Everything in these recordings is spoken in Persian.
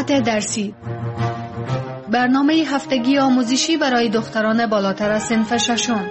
مقاطع درسی، برنامه هفتگی آموزشی برای دختران بالاتر از صنف ششم.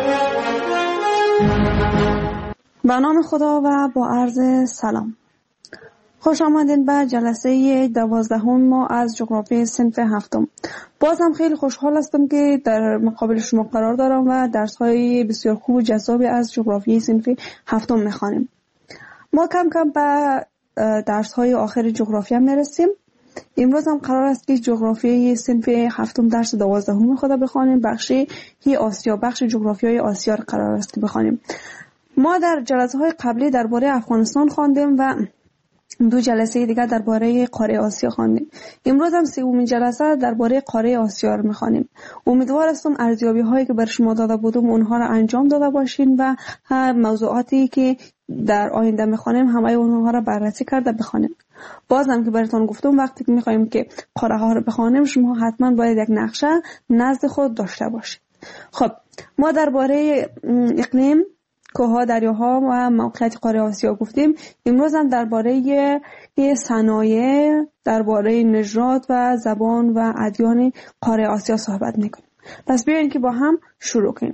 به نام خدا و با عرض سلام. خوش آمدین به جلسه 12 ما از جغرافی صنف هفتم. بازم خیلی خوشحال هستم که در مقابل شما قرار دارم و درس‌های بسیار خوب و جذابی از جغرافی صنف هفتم می‌خوانیم. ما کم کم به درس‌های آخر جغرافیا میرسیم. امروز هم قرار است که جغرافی صنف هفتم درس 12 خود بخوانیم. بخش آسیا، بخش جغرافیای آسیا را قرار است که بخوانیم. ما در جلسه‌های قبلی درباره افغانستان خواندیم و 2 جلسه دیگر درباره قاره آسیا خواندیم. امروز هم 3مین جلسه درباره قاره آسیا رو می‌خوانیم. امیدوار هستم ارزیابی‌هایی که بر شما داده بودم اونها را انجام داده باشین و هر موضوعاتی که در آینده می‌خوانیم همه اونها را بررسی کرده بخوانیم. بازم که براتون گفتم وقتی که می‌خوایم که قاره ها رو بخوانیم شما حتما باید یک نقشه نزد خود داشته باشید. خب ما درباره اقلیم، کوه‌ها، دریاها و موقعیت قاره آسیا گفتیم. امروز هم درباره صنایع، درباره نژاد و زبان و ادیان قاره آسیا صحبت می‌کنیم. پس بیاین که با هم شروع کنیم.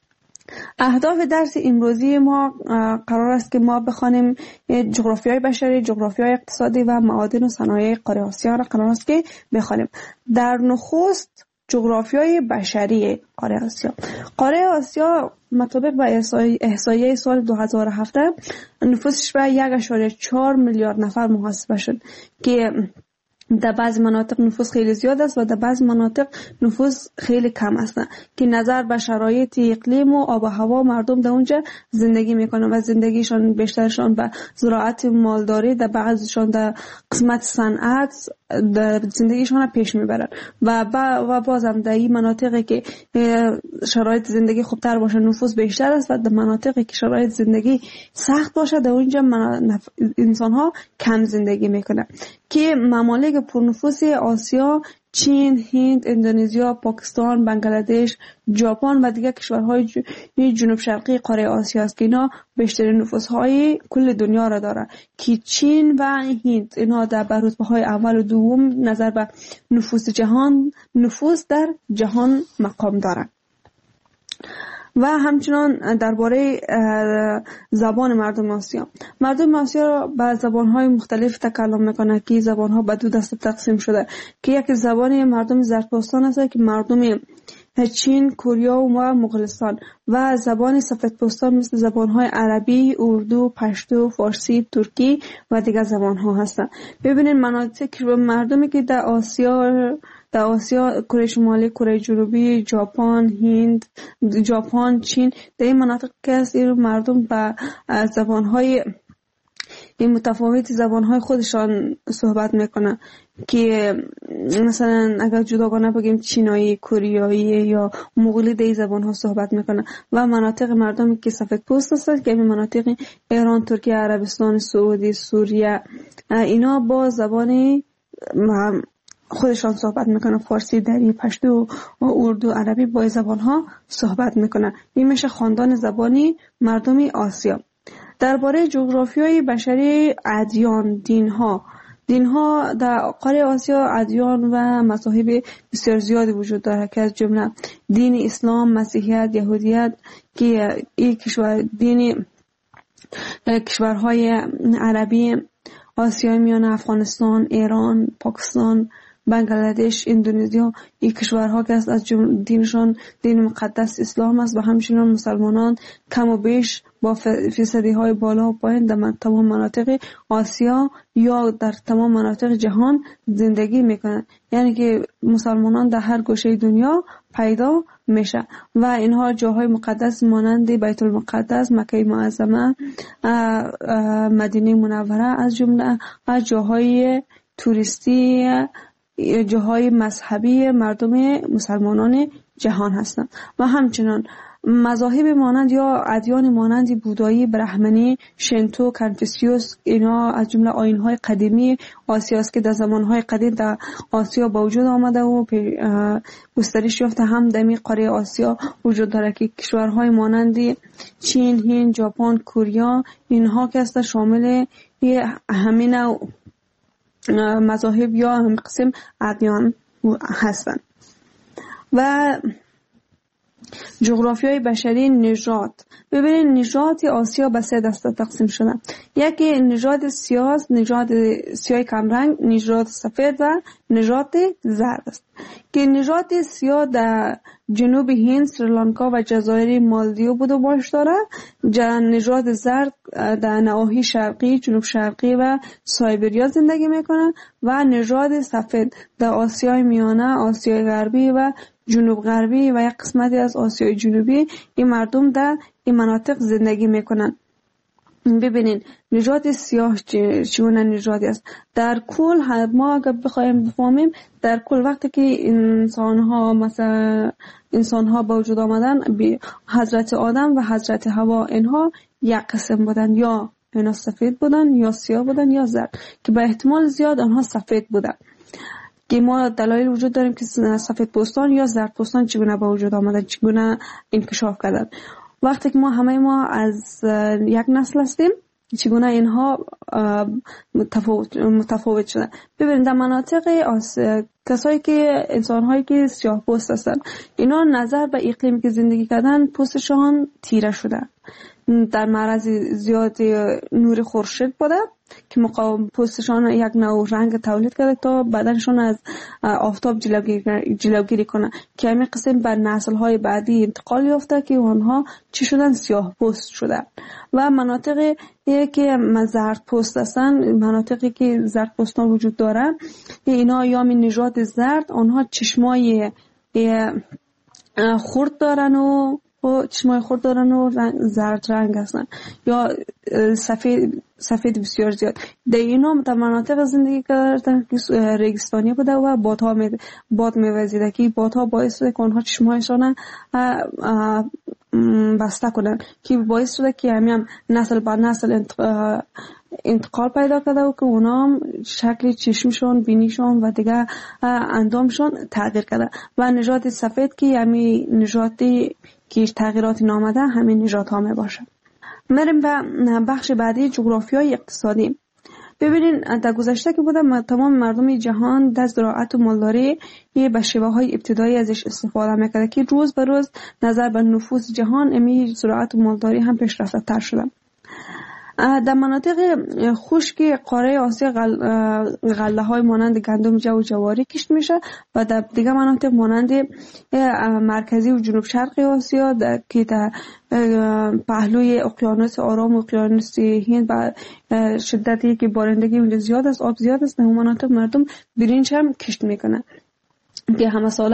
اهداف درس امروزی ما قرار است که ما بخوانیم جغرافیای بشری، جغرافیای اقتصادی و معادن و صنایع قاره آسیا را قرار است که بخوانیم. در نخست جغرافیای بشری قاره آسیا. قاره آسیا مطابق با احصایه سال 2007 نفوسش به 1.4 میلیارد نفر محاسبه شد که در بعض مناطق نفوس خیلی زیاد است و در بعض مناطق نفوس خیلی کم است که نظر به شرایط اقلیم و آب و هوا مردم در اونجا زندگی میکنن و زندگیشان بیشترشان به زراعت مالداری، در بعضشان در قسمت صنعت زندگیشان پیش میبرن و بازم در این مناطقی که شرایط زندگی خوبتر باشه نفوس بیشتر است و در مناطقی که شرایط زندگی سخت باشه در اونجا انسان ها کم زندگی میکنن که ممالک پرنفوس آسیا چین، هند، اندونزیا، پاکستان، بنگلادش، ژاپن و دیگر کشورهای جنوب شرقی قاره آسیا است که اینا بیشترین نفوس‌های کل دنیا را داره که چین و هند اینا در رتبه‌های اول و دوم نظر به نفوس در جهان مقام دارند. و همچنان درباره زبان مردم آسیا. مردم آسیا به زبان‌های مختلف تکلم می‌کنند که زبان‌ها به 2 دسته تقسیم شده که یکی زبان مردم زرتشتان است که مردم چین، کره و مغولستان و زبان سفیدپوستان مثل زبان‌های عربی، اردو، پشتو، فارسی، ترکی و دیگر زبان‌ها هستند. ببینید مناطق مردمی که در آسیا کره شمالی، کره جنوبی، ژاپن، چین در این مناطق که است مردم با زبان‌های این متفاوت زبان‌های خودشان صحبت میکنن که مثلا اگر جداگانه بگیم چینایی، کره یا مغولی در این زبان‌ها صحبت میکنن و مناطق مردمی که سفیدپوست هستند که این مناطق ایران، ترکیه، عربستان سعودی، سوریه اینا با زبان خودشان صحبت میکنن. فارسی، دری، پشتو و اردو، عربی با زبان‌ها صحبت میکنن. این میشه خاندان زبانی مردم آسیا. درباره جغرافیای بشری، ادیان، دین‌ها در قاره آسیا ادیان و مذاهب بسیار زیادی وجود داره که از جمله دین اسلام، مسیحیت، یهودیت که این کشورهای عربی آسیای میانه، افغانستان، ایران، پاکستان، بنگلادش، اندونزیا این کشورها که از دینشان دین مقدس اسلام است و همچنین مسلمانان کم و بیش با فیصدی‌های بالا و پایین در تمام مناطق آسیا یا در تمام مناطق جهان زندگی میکنند. یعنی که مسلمانان در هر گوشه دنیا پیدا میشه و اینها جاهای مقدس مانند بیت المقدس، مکه معظمه، مدینه منوره از جمله جاهای توریستی، جاهای مذهبی مردم مسلمانان جهان هستند. و همچنان مذاهب مانند یا ادیان مانند بودایی، برهمنی، شنتو، کنفوسیوس اینا از جمله آیین‌های قدیمی آسیا است که در زمان‌های قدیم در آسیا با وجود آمده و گسترش یافته. هم در قاره آسیا وجود داره که کشورهای مانند چین، هند، ژاپن، کره اینها که است شامل همین مذاهب یا هم قسم ادیان هستند. و جغرافیای بشری نژاد. ببینید نژاد آسیا به 3 دسته تقسیم شده. یکی نژاد سیاه، نژاد سیاه کمرنگ، نژاد سفید و نژاد زرد است. که نژاد سیاه در جنوب هند، سریلانکا و جزایر مالدیو بود و باش داره. نژاد زرد در نواحی شرقی، جنوب شرقی و سایبریا زندگی میکنن و نژاد سفید در آسیای میانه، آسیای غربی و جنوب غربی و یک قسمتی از آسیای جنوبی این مردم در این مناطق زندگی میکنن. ببینین نژاد سیاه چگونه نژادی است. در کل ما اگر بخوایم بفهمیم، در کل وقتی که انسان ها به وجود آمدن، حضرت آدم و حضرت حوا اینها یک قسم بودن، یا اینا سفید بودن یا سیاه بودن یا زرد، که به احتمال زیاد آنها سفید بودن. که ما دلایل وجود داریم که سفید پوستان یا زرد پوستان چگونه به وجود آمدن، چگونه انکشاف کردن. وقتی که همه ما از یک نسل هستیم، چگونه اینها متفاوت شدن. ببینید در مناطق کسایی که انسان‌هایی که سیاه پوست هستن، اینا نظر به اقلیمی که زندگی کردن پوستشان تیره شده، در معرض زیاد نور خورشید بوده که مقاوم پوستشان یک نوع رنگ تولید کرده تا بدنشان از آفتاب جلوگیری کنه، که همین قسم بر نسل‌های بعدی انتقال یافته که اونها چی شدن؟ سیاه پوست شدن. و مناطقی که زرد پوست هستن، مناطقی که زرد پوستان وجود داره، اینا یا می نژاد زرد، آنها چشمای خرد دارن و چشمای خرد دارن و زرد رنگ هستن، یا سفید بسیار زیاد. در اینا در مناطق زندگی کردن که ریگستانی بوده و باد میوزیده، که بادها باعث شده که آنها چشمایشان بسته کنن، که باعث شده که هم نسل بر نسل انتقال پیدا کرده و که اونا شکل چشمشون، بینیشون و دیگه اندامشون تغییر کرده. و نژاد سفید که همین نژادی که تغییراتی نامده، همین نژاد ها می باشه. میریم به بخش بعدی، جغرافیای اقتصادی. ببینین در گذشته که بودم، تمام مردم جهان در زراعت و مالداری به شیوه های ابتدایی ازش استفاده میکرده، که روز به روز نظر به نفوذ جهان امی زراعت و مالداری هم پیشرفته تر شده. در مناطق خشک قاره آسیا غله های مانند گندم، جو و جواری کشت میشه و در دیگه مناطق مانند مرکزی و جنوب شرق آسیا که در پهلوی اقیانوس آرام و اقیانوس هند با شدتی که بارندگی اونجا زیاد است، آب زیاد است، در مناطق مردم برنج هم کشت میکنه، که همه ساله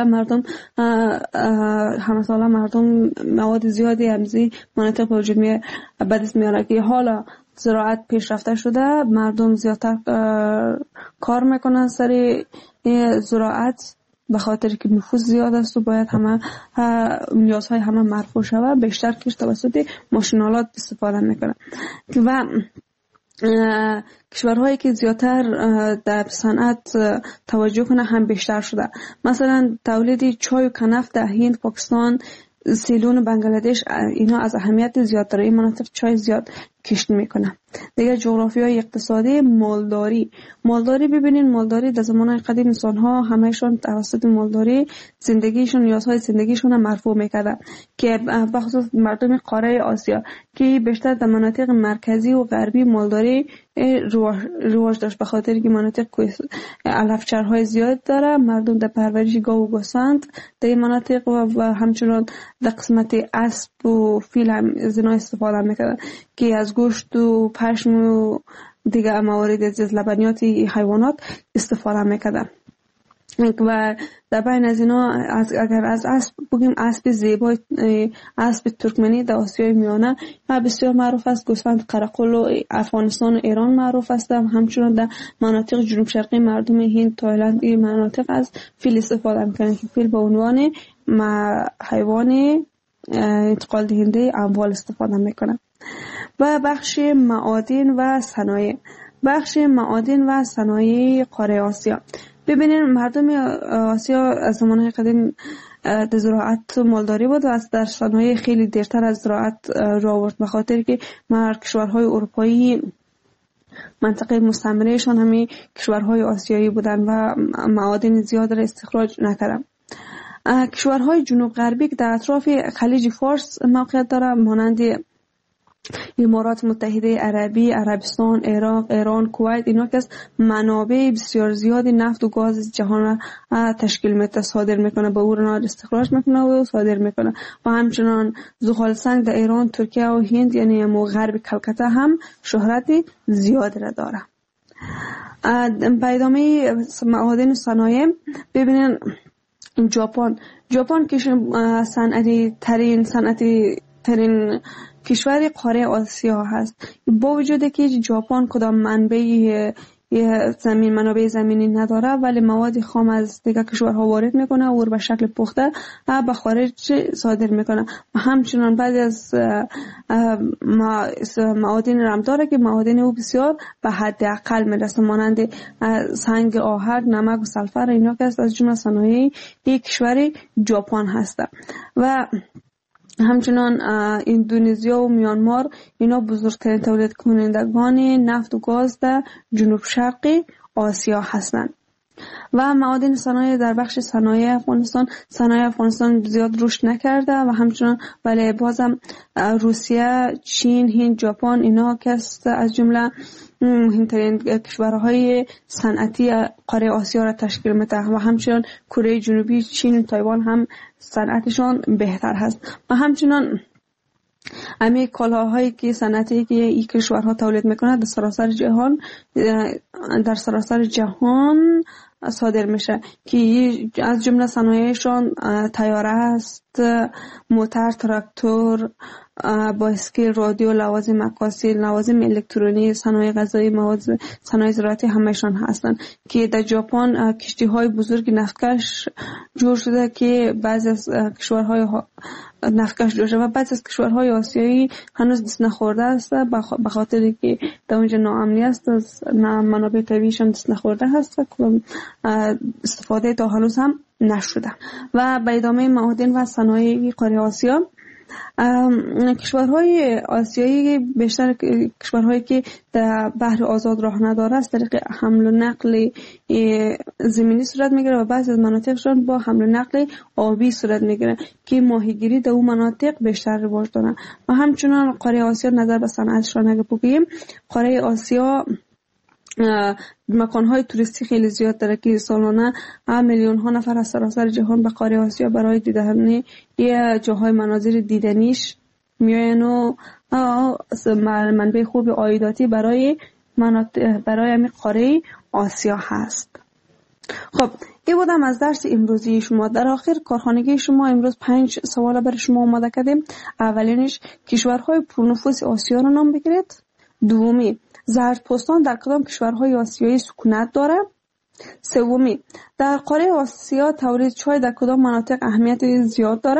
مردم مواد زیادی همزی مناطق به وجود به دست میاره، که حالا زراعت پیشرفته شده، مردم زیادتر کار میکنن سر زراعت، به خاطر که نفوذ زیاد است و باید همه نیازهای همه مرفوع شود، بیشتر کش توسط ماشینالات استفاده میکنن. و کشورهایی که زیادتر در صنعت توجه کنه هم بیشتر شده. مثلا تولید چای و کنف در هند، پاکستان، سیلون و بنگلادش، اینا از اهمیت زیاد داره. این مناطق چای زیاد کشت میکنه. دیگه جغرافیای اقتصادی، مالداری. ببینین مالداری در زمان قدیم انسان ها همهشون توسط مالداری زندگیشون، نیازهای زندگیشون هم مرفوع میکردن، که بخصوص مردم قاره آسیا که بیشتر در مناطق مرکزی و غربی مالداری رواج داشت، به خاطر که مناطق علفچرهای زیاد داره. مردم در پرورش گاو و گوسفند در این مناطق و همچنان در قسمت اسب و فیل هم از اینا استفاده میکردن، که از گوشت و پشم و دیگه موارد از لبنیات حیوانات استفاده میکردن. و در بین از اینا اگر از اسب بگیم، اسب زیبای، اسب ترکمنی در آسیای میانه بسیار معروف است. گوسفند قرقل و افغانستان و ایران معروف است. همچنان در مناطق جنوب شرقی مردم هند، تایلند این مناطق از فیل استفاده میکنند، که فیل به عنوان حیوان انتقال دهنده اموال استفاده میکنند. و بخش معادن و صنایع قاره آسیا. ببینید مردم آسیا از زمانهای قدیم در زراعت و مالداری بود و از در صنایع خیلی دیرتر از زراعت رو آورد، به خاطر که کشورهای اروپایی منطقه مستعمرهشان همین کشورهای آسیایی بودن و معادن زیاد را استخراج نکردن. کشورهای جنوب غربی که در اطراف خلیج فارس موقعیت داره مانند امارات متحده عربی، عربستان، عراق، ایران، کویت، اینا که از منابع بسیار زیادی نفت و گاز جهان را تشکیل میده، صادر میکنه، به اون استخراج میکنه و صادر میکنه. و همچنان زغال سنگ در ایران، ترکیه و هند یعنی غرب کلکته هم شهرت زیاد را داره. به ادامه معادن و صنایع ببینن ژاپن که صنعتی ترین کشور قاره آسیا هست. با وجود که ژاپن کدام منابع زمینی نداره ولی مواد خام از دیگر کشورها وارد میکنه و به شکل پخته به خارج صادر میکنه. و همچنان بعضی از معادن رم داره که معادن او بسیار به حد اقل میرسه، مانند سنگ آهک، نمک و سلفر، اینا که از جمله صنایع یک کشور ژاپن هست. و همچنان اندونزیا و میانمار اینا بزرگترین تولید کنندگان نفت و گاز در جنوب شرقی آسیا هستند. و معادن صنایع در بخش صنایع افغانستان زیاد رشد نکرده و همچنان ولی بازم روسیه، چین، هند، ژاپن اینا که از جمله مهمترین کشورهای صنعتی قاره آسیا را تشکیل میده. و همچنان کره جنوبی، چین و تایوان هم صنعتشان بهتر هست. و همچنان همه کالاهایی که صنعتی که این کشورها تولید میکنه در سراسر جهان صادر میشه که از جمله صنایعشان طیاره است، موتر، تراکتور، بایسکل، رادیو، لوازم عکاسی، لوازم الکترونی، صنایع غذایی، صنایع زراعتی همهشان هستند که در ژاپن کشتی های بزرگ نفتکش جور شده که بعضی از کشورهای نفتکش جور شده و بعضی از کشورهای آسیایی هنوز دست نخورده است به خاطر که در اونجا ناامنی است، از منابع طبیعیشان دست نخورده هست و استفاده تا هنوز هم نشده. و به ادامه معادن و صنایع قاره آسیا، کشورهای آسیایی بیشتر کشورهایی که در بحر آزاد راه نداره از طریق حمل و نقل زمینی صورت میگیره و بعضی از مناطقشان با حمل و نقل آبی صورت میگیره که ماهیگیری در اون مناطق بیشتر رواج داره. و همچنان قاره آسیا نظر به صنعتش را نگه بگیم، قاره آسیا مکانهای توریستی خیلی زیاد داره که سالانه میلیون ها نفر از سراسر جهان به قاره آسیا برای دیدن یه جاهای مناظر دیدنیش میاین و منبع خوب عایداتی برای همین قاره آسیا هست. خب این بودم از درس امروزی شما. در آخر کارخانگی شما امروز 5 سوال برای شما آماده کردیم. اولینش کشورهای پرنفوذ آسیا رو نام بگیرید. دومی زردپوستان در کدام کشورهای آسیایی سکونت داره؟ سومی در قاره آسیا تولید چای در کدام مناطق اهمیت زیاد داره؟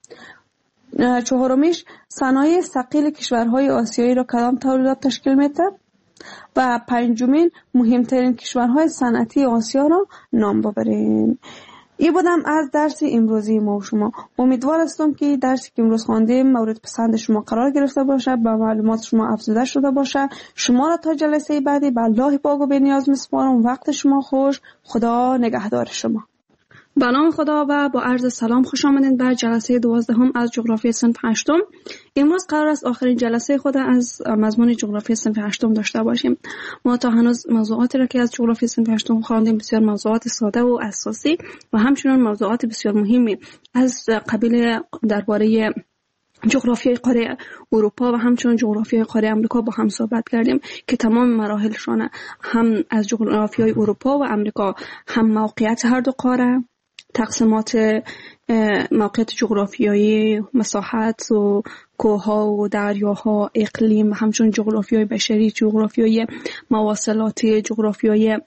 چهارمیش صنایع ثقیل کشورهای آسیایی را کدام تولیدات تشکیل میده؟ و پنجمین مهمترین کشورهای صنعتی آسیا را نام ببرین. این بودم از درس امروزی ما و شما. امیدوار هستم که درسی که امروز خواندیم مورد پسند شما قرار گرفته باشه، با معلومات شما افزوده شده باشه. شما را تا جلسه بعدی به الله پاک و بی‌نیاز میسپارم. وقت شما خوش. خدا نگهدار شما. به نام خدا و با عرض سلام خوش آمدید به جلسه 12 از جغرافی صنف 8. امروز قرار است آخرین جلسه خود از مضمون جغرافی صنف 8 داشته باشیم. ما تا هنوز موضوعاتی را که از جغرافی صنف 8 خواندیم بسیار موضوعات ساده و اساسی و همچنین موضوعات بسیار مهمی از قبیل درباره جغرافیای قاره اروپا و همچنین جغرافیای قاره امریکا با هم صحبت کردیم که تمام مراحلشان هم از جغرافیای اروپا و امریکا هم موقعیت هر دو قاره، تقسیمات موقعیت جغرافیایی، مساحت و کوه‌ها و دریاها، اقلیم و همچنین جغرافیای بشری، جغرافیای مواصلاتی، جغرافیای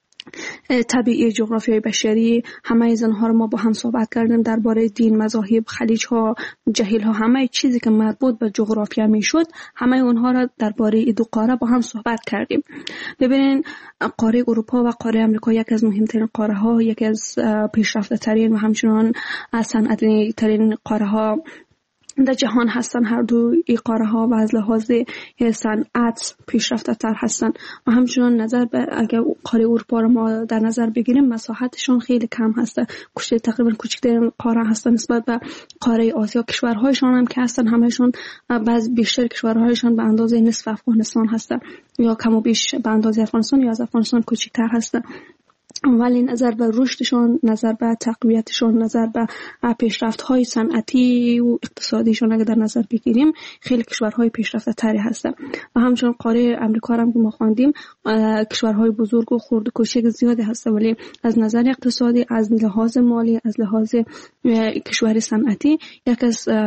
طبیعی، جغرافیای بشری، همه از اینها رو ما با هم صحبت کردیم. درباره دین، مذاهب، خلیج‌ها، جهیل‌ها، همه چیزی که مربوط به جغرافیا میشد همه اونها را درباره این دو قاره با هم صحبت کردیم. ببینین قاره اروپا و قاره امریکا یکی از مهمترین قاره‌ها، یکی از پیشرفته‌ترین و همچنان از صنعتی ترین قاره‌ها در جهان هستن. هر دو این قاره ها و از لحاظ صنعت پیشرفته تر هستن و همچنان نظر به اگر قاره اروپا رو ما در نظر بگیریم مساحتشون خیلی کم هسته، تقریبا کوچکترین قاره هستن نسبت به قاره آسیا. کشورهایشان هم که هستن همهشون بعض بیشتر کشورهایشان به اندازه نصف افغانستان هستن یا کم و بیش به اندازه افغانستان یا از افغانستان کوچکتر هستن، ولی نظر به رشدشون، نظر به تقویتشون، نظر به پیشرفت‌های صنعتی و اقتصادیشون اگر در نظر بگیریم خیلی کشورهای پیشرفته تری هستن. و همچنین قاره امریکا هم که ما خواندیم کشورهای بزرگ و خرد و کوچک زیادی هستن، ولی از نظر اقتصادی، از لحاظ مالی، از لحاظ کشور صنعتی یک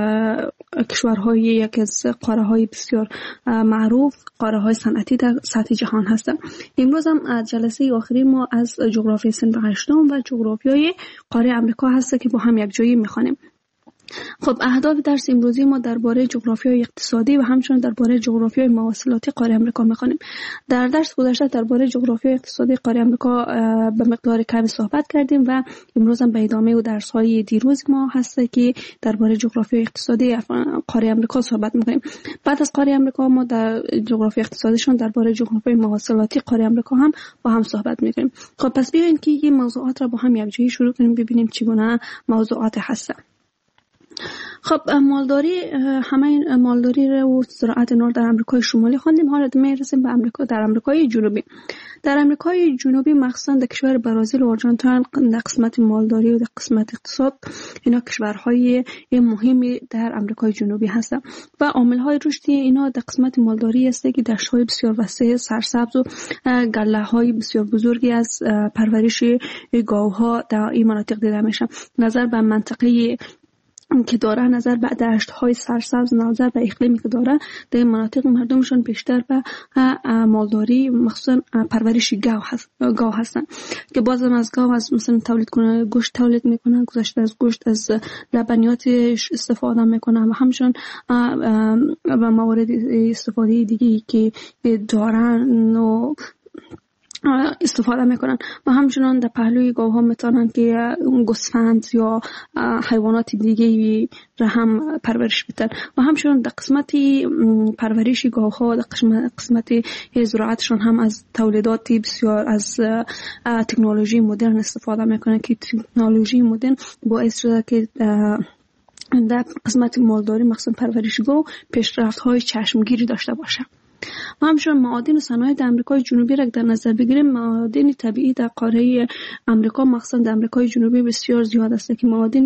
از قاره‌های بسیار معروف، قاره‌های صنعتی در سطح جهان هستن. امروز هم جلسه آخری ما از جغرافیای صنف هشتم و جغرافیای قاره امریکا هست که با هم یک جایی میخوانیم. خب اهداف درس امروزی ما درباره جغرافیای اقتصادی و همچنین درباره جغرافیای مواصلاتی قاره امریکا میخوانیم. در درس گذشته درباره جغرافیای اقتصادی قاره امریکا به مقدار کمی صحبت کردیم و امروز هم به ادامه و درس‌های دیروز ما هست که درباره جغرافیای اقتصادی قاره امریکا صحبت میکنیم. بعد از قاره امریکا ما در جغرافیای اقتصادیشون درباره جغرافیای مواصلاتی قاره امریکا هم با هم صحبت میکنیم. خب پس بیاین که این موضوعات را با هم یک جایی شروع کنیم ببینیم چگونه موضوعات هستن. خب مالداری، همه این مالداری و زراعت نور در امریکای شمالی خواندیم. حالا میرسیم به امریکا. در امریکای جنوبی، در امریکای جنوبی مخصوصا در کشور برزیل و آرژانتین در قسمت مالداری و در قسمت اقتصاد اینا کشورهای مهمی در امریکای جنوبی هستند و عامل‌های رشد اینا در قسمت مالداری است که دشت‌های بسیار وسیع سرسبز و گله‌های بسیار بزرگی از پرورش گاوها در این مناطق دیده میشه. نظر به منطقه که داره، نظر به دشت‌های سرسبز، نظر به اقلیمی که داره، در این مناطق مردمشون بیشتر به مالداری مخصوصا پرورش گاو هستن که بازم از گاو از مثلا تولید کنه گوشت تولید میکنن، گذشته از گوشت از لبنیاتش استفاده میکنن و همچنین و موارد استفاده دیگه که دارن و استفاده میکنن و همچنان در پهلوی گاوها میتونن که گوسفند یا حیوانات دیگه را هم پرورش بدن و همچنان در قسمت پرورش گاوها در قسمت زراعتشون هم از تولیدات بسیار از تکنولوژی مدرن استفاده میکنن که تکنولوژی مدرن باعث شده که در قسمت مالداری مخصوصا پرورش گاو پیشرفت‌های چشمگیری داشته باشه. و همچنین معادن و صنایع امریکای جنوبی را در نظر بگیریم، معادن طبیعی در قاره امریکا مخصوصا در امریکای جنوبی بسیار زیاد است که معادن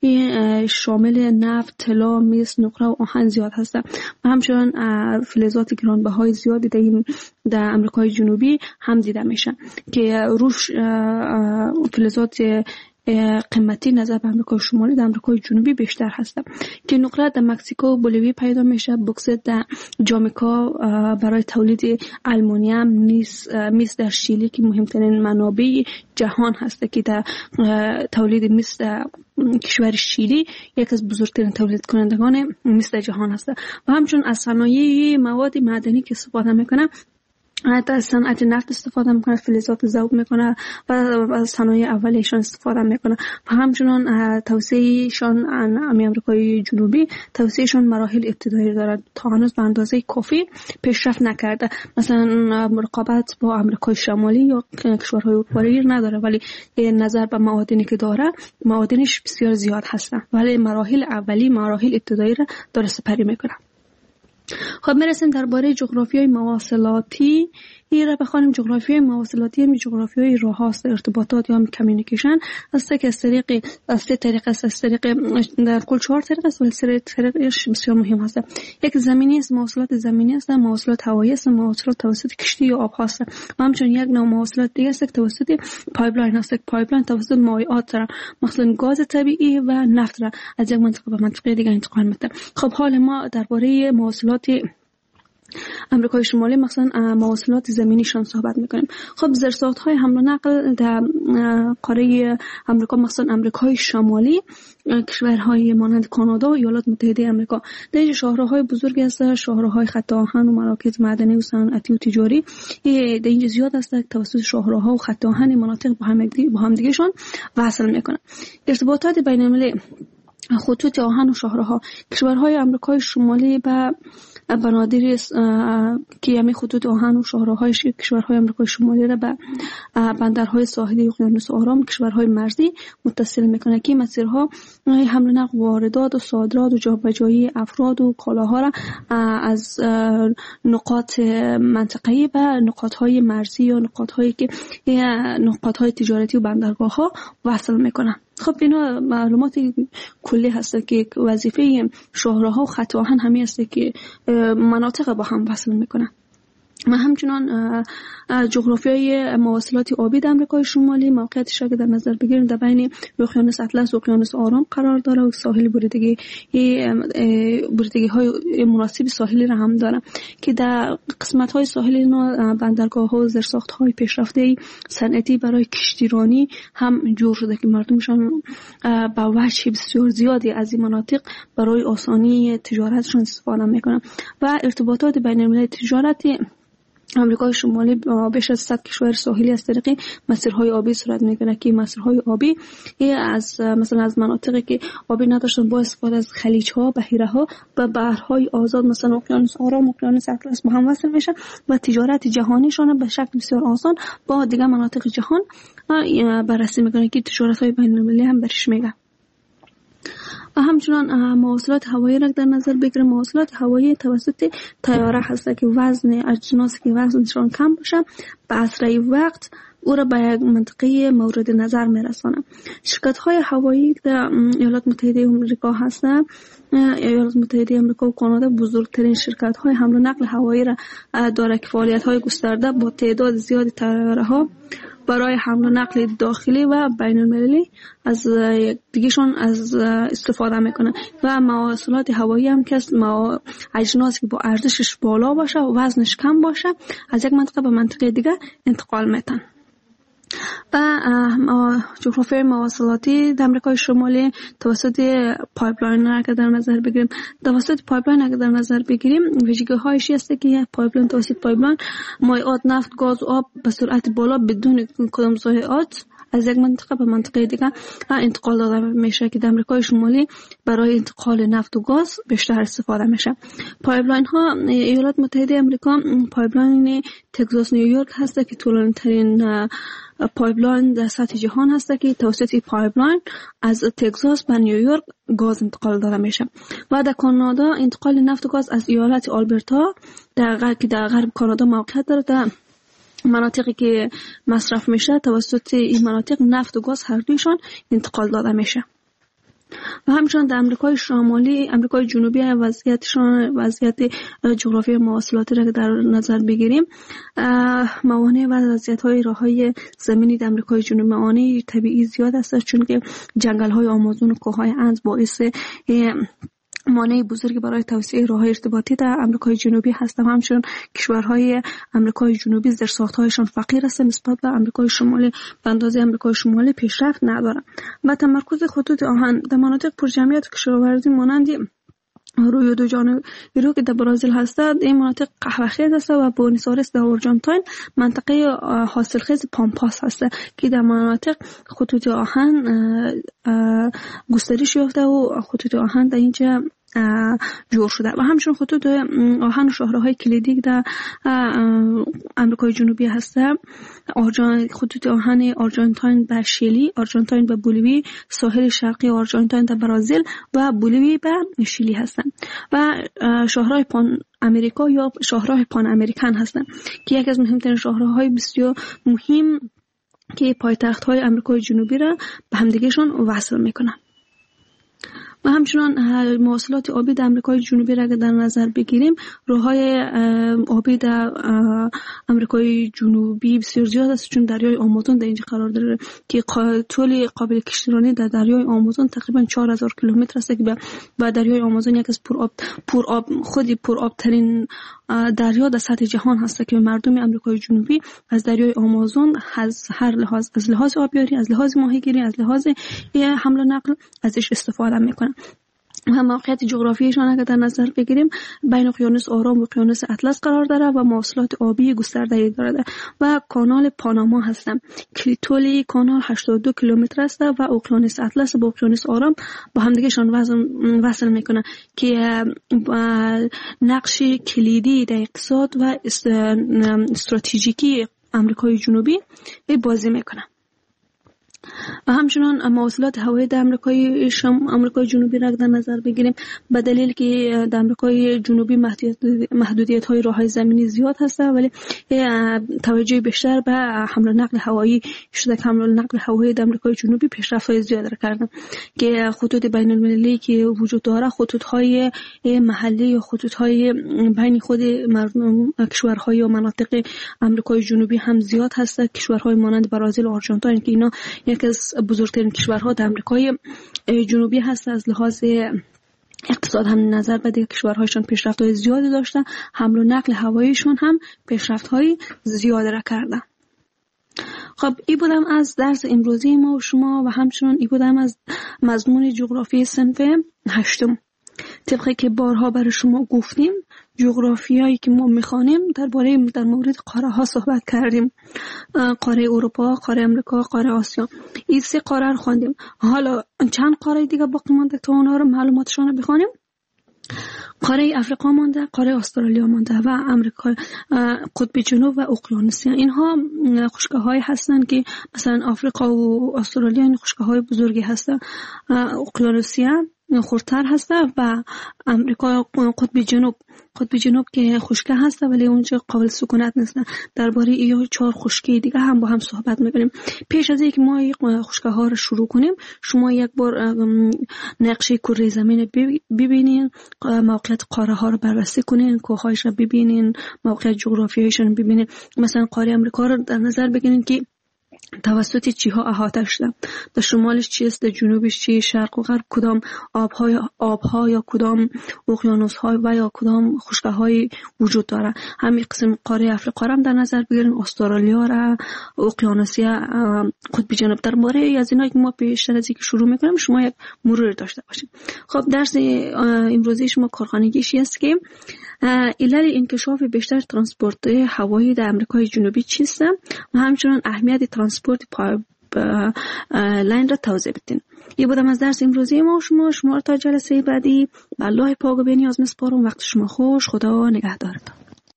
شامل نفت، طلا، مس، نقره و آهن زیاد هستند و همچنین فلزات گرانبهای زیادی در امریکای جنوبی هم دیده میشن که روش فلزات قیمتی نظر به امریکای شمالی در امریکای جنوبی بیشتر هستند که نقره در مکزیکو و بولیوی پیدا میشه، بوکسیت در جامائیکا برای تولید آلومینیوم، مس در شیلی که مهمترین منابع جهان هست که در تولید مس در کشور شیلی یک از بزرگترین تولید کنندگان مس در جهان هست و همچنین از صنایع مواد معدنی که استفاده میکنه از صنعت نفت استفاده میکنه، فلزات ذوب میکنه و از صنایع اولیشان استفاده میکنه و همچنان توسعهشان امریکای جنوبی توسعهشان مراحل ابتدایی دارد تا هنوز به اندازه کافی پیشرفت نکرده. مثلا رقابت با امریکای شمالی یا کشورهای اروپایی نداره، ولی نظر به معادنی که داره معادنش بسیار زیاد هستن ولی مراحل اولی مراحل ابتدایی را داره سپری میکنه. خب میرسیم درباره جغرافیای مواصلاتی را بخوانیم. جغرافیای مواصلاتی هم جغرافیای راه‌هاست، ارتباطات یا کمیونیکیشن است که از سه طریق است، از طریق در کل 4 طریق است ولی 3 طریقش بسیار مهم است. یک زمینی است، مواصلات زمینی است، مواصلات هوایی است، مواصلات توسط کشتی یا آب هست و همچنین یک نوع مواصلات دیگه است که توسط پایپلاین است. پایپلاین توسط مایعات مثلا گاز طبیعی و نفت را از یک منطقه به منطقه دیگه انتقال میده. خب حال ما درباره مواصلات امریکای شمالی مثلا مواصلات زمینیشان صحبت میکنیم. خب زیرساخت‌های حمل و نقل در قاره امریکا مثلا امریکای شمالی کشورهای مانند کانادا و ایالات متحده آمریکا در این شاهراهای بزرگی هستند، شاهراهای خط آهن و مراکز معدنی و صنعتی و تجاری در اینجا زیاد است. توسط شاهراها و خط آهن مناطق با هم دیگه‌شان وصل میکنن. ارتباطات بین‌المللی خطوط آهن و شاهراها. کشورهای آمریکای شمالی و بنادری که همین خطوط آهن و شاهراهای کشورهای آمریکای شمالی را به بندرهای ساحلی اقیانوس آرام، کشورهای مرزی متصل میکنه که مسیرها حمل و نقل، واردات و صادرات و جابجایی افراد و کالاها را از نقاط منطقه‌ای و نقاطهای مرزی یا نقاطهای تجارتی و بندرگاه‌ها وصل میکنه. خب اینا معلومات کلی هست که وظیفه شاهراها و خط آهن همین است که مناطق با هم وصل میکنه. و همچنان جغرافیای مواصلات آبی در آمریکای شمالی موقعیتش را در نظر بگیریم در بین اقیانوس اطلس و اقیانوس آرام قرار داره و ساحل بریدگی های مناسب ساحلی را هم داره که در قسمت های ساحلی اینا بندرگاه ها و زیرساخت های پیشرفته صنعتی برای کشتیرانی هم جور شده که مردمشان با وجه بسیار زیادی از این مناطق برای آسانی تجارتشان استفاده میکنن و ارتباطات بین المللی تجارتی آمریکای شمالی بیش از 100 کشور ساحلی از طریق مسیرهای آبی صورت میکنه که مسیرهای آبی مثلا از مناطقی که آبی نداشتن با استفاده از خلیج‌ها، بحیره‌ها و بحرهای آزاد مثلا اقیانوس آرام، اقیانوس اطلس با هم وصل میشن و تجارت جهانیشون به شکل بسیار آسان با دیگر مناطق جهان بررسی میکنه که تجارت‌های بین‌المللی هم برش میگه. و همچنان مواصلات هوایی را در نظر بگیریم. مواصلات هوایی توسط طیاره هست که وزن اجناس که وزنشان کم باشه به اسرع وقت او را به یک منطقه مورد نظر میرسانه. شرکت های هوایی در ایالات متحده آمریکا هستند. ایالات متحده آمریکا و کانادا بزرگترین شرکت های حمل و نقل هوایی را داره که فعالیت های گسترده با تعداد زیادی طیاره ها برای حمل و نقل داخلی و بین المللی از دیگهشون از استفاده میکنه و مواصلات هوایی هم که اجناس که با ارزشش بالا باشه و وزنش کم باشه از یک منطقه به منطقه دیگه انتقال میتن. و جغرافیای مواصلاتی در آمریکای شمالی توسط پایپلاین را که در نظر بگیریم، توسط پایپلاین اگر در نظر بگیریم ویژگی‌هایش است که پایپلاین توسط پایپلاین مایعات نفت، گاز و آب به سرعت بالا بدون کدام ضایعات از یک منطقه به منطقه دیگه انتقال داده میشه که در آمریکای شمالی برای انتقال نفت و گاز بیشتر استفاده میشه. پایپلاین ها ایالات متحده آمریکا پایپلاین تگزاس نیویورک هست که طولانی‌ترین پایپلاین در سطح جهان هست که توسط پایپلاین از تگزاس به نیویورک گاز انتقال داده میشه. و در کانادا انتقال نفت و گاز از ایالت آلبرتا که در غرب کانادا موقعیت داره در مناطقی که مصرف میشه توسط این مناطق نفت و گاز هر دویشان انتقال داده میشه. و همچنان در امریکای شمالی، امریکای جنوبی وضعیت جغرافی مواصلاتی را در نظر بگیریم، موانع و وضعیت‌های راه‌های زمینی در امریکای جنوبی موانع طبیعی زیاد است چون که جنگل‌های آمازون و کوههای اند باعث مانع بزرگی برای توسعه راه‌های ارتباطی در آمریکای جنوبی هستند. همچنین کشورهای آمریکای جنوبی زیرساخت‌هایشان فقیر است نسبت به آمریکای شمالی، به اندازه آمریکای شمالی پیشرفت ندارند. و تمرکز خطوط آهن در مناطق پرجمعیت و کشاورزی مانند روی دو جانب رو که در برزیل هستند، این مناطق قهوه‌خیز است و بوئنوس آیرس در آرژانتین منطقه حاصلخیز پامپاس هست که در مناطق خطوط آهن گسترش یافته و خطوط آهن در اینجا جور شده. و همچنین خطوط آهن و شاهراهای کلیدی در آمریکای جنوبی هستند. خطوط آهن آرژانتین به شیلی، آرژانتین به بولیوی، ساحل شرقی آرژانتین در برزیل و بولیوی به شیلی هستند. و شاهراه پان امریکا یا شاهراه پان امریکن هستند که یکی از مهمترین شاهراهای بسیار مهم که پایتخت‌های آمریکای جنوبی را به همدیگه‌شان وصل می‌کنند. و همچنان مواصلات آبی در آمریکای جنوبی را در نظر بگیریم، راه‌های آبی در آمریکای جنوبی بسیار زیاد است چون دریای آمازون در اینجا قرار داره که طول قابل کشتیرانی در دریای آمازون تقریبا 4000 کیلومتر است که با دریای آمازون یک از پرآب ترین دریا در سطح جهان هست که مردم آمریکای جنوبی از دریای آمازون از هر لحاظ، از لحاظ آبیاری، از لحاظ ماهیگیری، از لحاظ حمل و نقل ازش استفاده میکنن. و موقعیت جغرافیایشان اگر در نظر بگیریم بین اقیانوس آرام و اقیانوس اطلس قرار داره و مواصلات آبی گسترده‌ای دارد و کانال پاناما هستند که طول کانال 82 کیلومتر است و اقیانوس اطلس با اقیانوس آرام با همدیگه‌شان وصل میکنه که نقش کلیدی در اقتصاد و استراتژیکی آمریکای جنوبی بازی میکنه. و همچنان مواصلات هوایی در آمریکای جنوبی را در نظر بگیریم، به دلیل که در آمریکای جنوبی محدودیت‌های راه‌های زمینی زیاد هست ولی توجه بیشتر به حمل و نقل هوایی شده که حمل و نقل هوایی در آمریکای جنوبی پیشرفت‌های زیاد را کردن که خطوط بین‌المللی که وجود داره خطوط‌های محلی یا خطوط‌های بین خود کشورهای و مناطق آمریکای جنوبی هم زیاد هست. کشورهای مانند برزیل و آرژانتین که اینا یکی از بزرگترین کشورها در آمریکای جنوبی هست، از لحاظ اقتصاد هم نظر به دیگر کشورهایشان پیشرفت‌های زیادی داشتن، حمل و نقل هواییشون هم پیشرفت‌های زیادی را کردن. خب این بودم از درس امروزی ما و شما و همچنان این بودم از مضمون جغرافی صنف 8. طبقی که بارها برای شما گفتیم جغرافیایی که ما میخوانیم در مورد قاره ها صحبت کردیم، قاره اروپا، قاره امریکا، قاره آسیا. این 3 قاره رو خواندیم. حالا چند قاره دیگه باقی مونده تا اونها رو معلوماتشون رو بخوانیم. قاره افریقا مانده، قاره استرالیا مانده و امریکا قطب جنوب و اقیانوسیا. اینها خشکه‌های هستند که مثلا افریقا و استرالیا این خشکه‌های بزرگی هستند، اقیانوسیا خردتر هسته و امریکا قطب جنوب که خشکه هسته ولی اونجا قابل سکونت نیست. درباره این 4 خشکی دیگه هم با هم صحبت می‌کنیم. پیش از اینکه ما این خشکه ها رو شروع کنیم شما یک بار نقشه کره زمین ببینین، موقعیت قاره ها رو بررسی کنین، کوه‌هایش رو ببینین، موقعیت جغرافیاییشون رو ببینین. مثلا قاره امریکا رو در نظر بگیرین که توسط چیها احاطه شده، در شمالش چیست، در جنوبش چی، شرق و غرب کدام آبها یا کدام اقیانوس‌ها و یا کدام خشکه‌های وجود داره. همین قسم قاره افریقا هم در نظر بگیرین، استرالیا را، اقیانوسیا، قطب جنوب. درباره از اینا که ما پیشتر از اینکه شروع می‌کنیم شما یک مرور داشته باشید. خب درس امروزی شما کارخانگیش است که علل انکشاف بیشتر ترانسپورت هوایی در امریکای جنوبی چیست و همچنان اهمیت ترانسپورت لاین را توضیح بدین. این بودم از درس امروزی ما و شما را تا جلسه بعدی به الله پاک و بی‌نیاز میسپارم. وقت شما خوش. خدا نگهدارتان.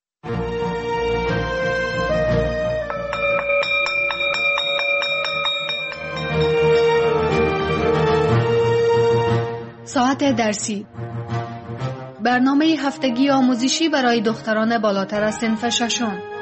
ساعت درسی، برنامه هفتگی آموزشی برای دختران بالاتر از صنف 6.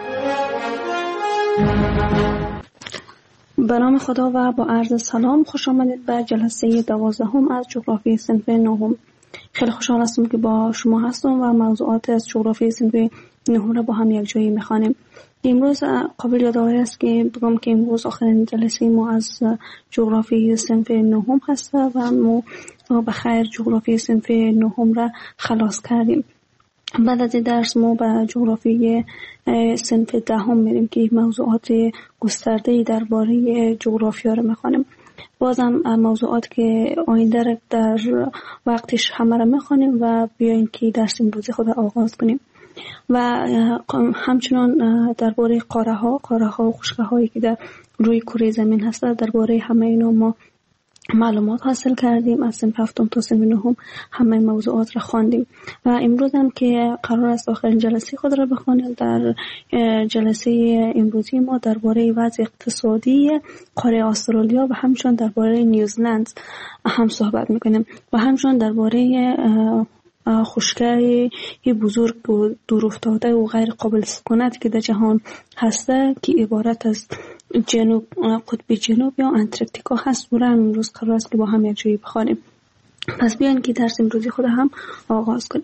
به نام خدا و با عرض سلام خوش آمدید به جلسه 12 از جغرافی صنف 9. خیلی خوشحال هستم که با شما هستم و موضوعات از جغرافی صنف 9 را با هم یک جایی میخوانیم. امروز قابل یادآوری است که بگم که امروز آخرین جلسه ما از جغرافی صنف 9 هست و ما بخیر جغرافی صنف 9 را خلاص کردیم. بعد از این درس ما به جغرافی صنف 10 میریم که موضوعات گسترده‌ای درباره جغرافیا را میخوانیم. بازم موضوعات که آینده در وقتش همه را میخوانیم و بیاین که درس امروزی خود آغاز کنیم. و همچنان درباره قاره ها و خشکه هایی که در روی کره زمین هست درباره همه اینا ما معلومات حاصل کردیم. از صنف 7 تا صنف 9 همه موضوعات را خواندیم و امروز هم که قرار است آخرین جلسه خود را بخوانیم، در جلسه امروزی ما درباره وضع اقتصادی قاره استرالیا و همچنان درباره نیوزلند هم صحبت میکنیم و همچنان درباره خشکی بزرگ و دور افتاده و غیر قابل سکونت که در جهان هسته که عبارت از قطب جنوب یا انتارکتیکا هست و را امروز قرار است که با هم یک جایی بخوانیم. پس بیاین که درس امروزی خود هم آغاز کنیم.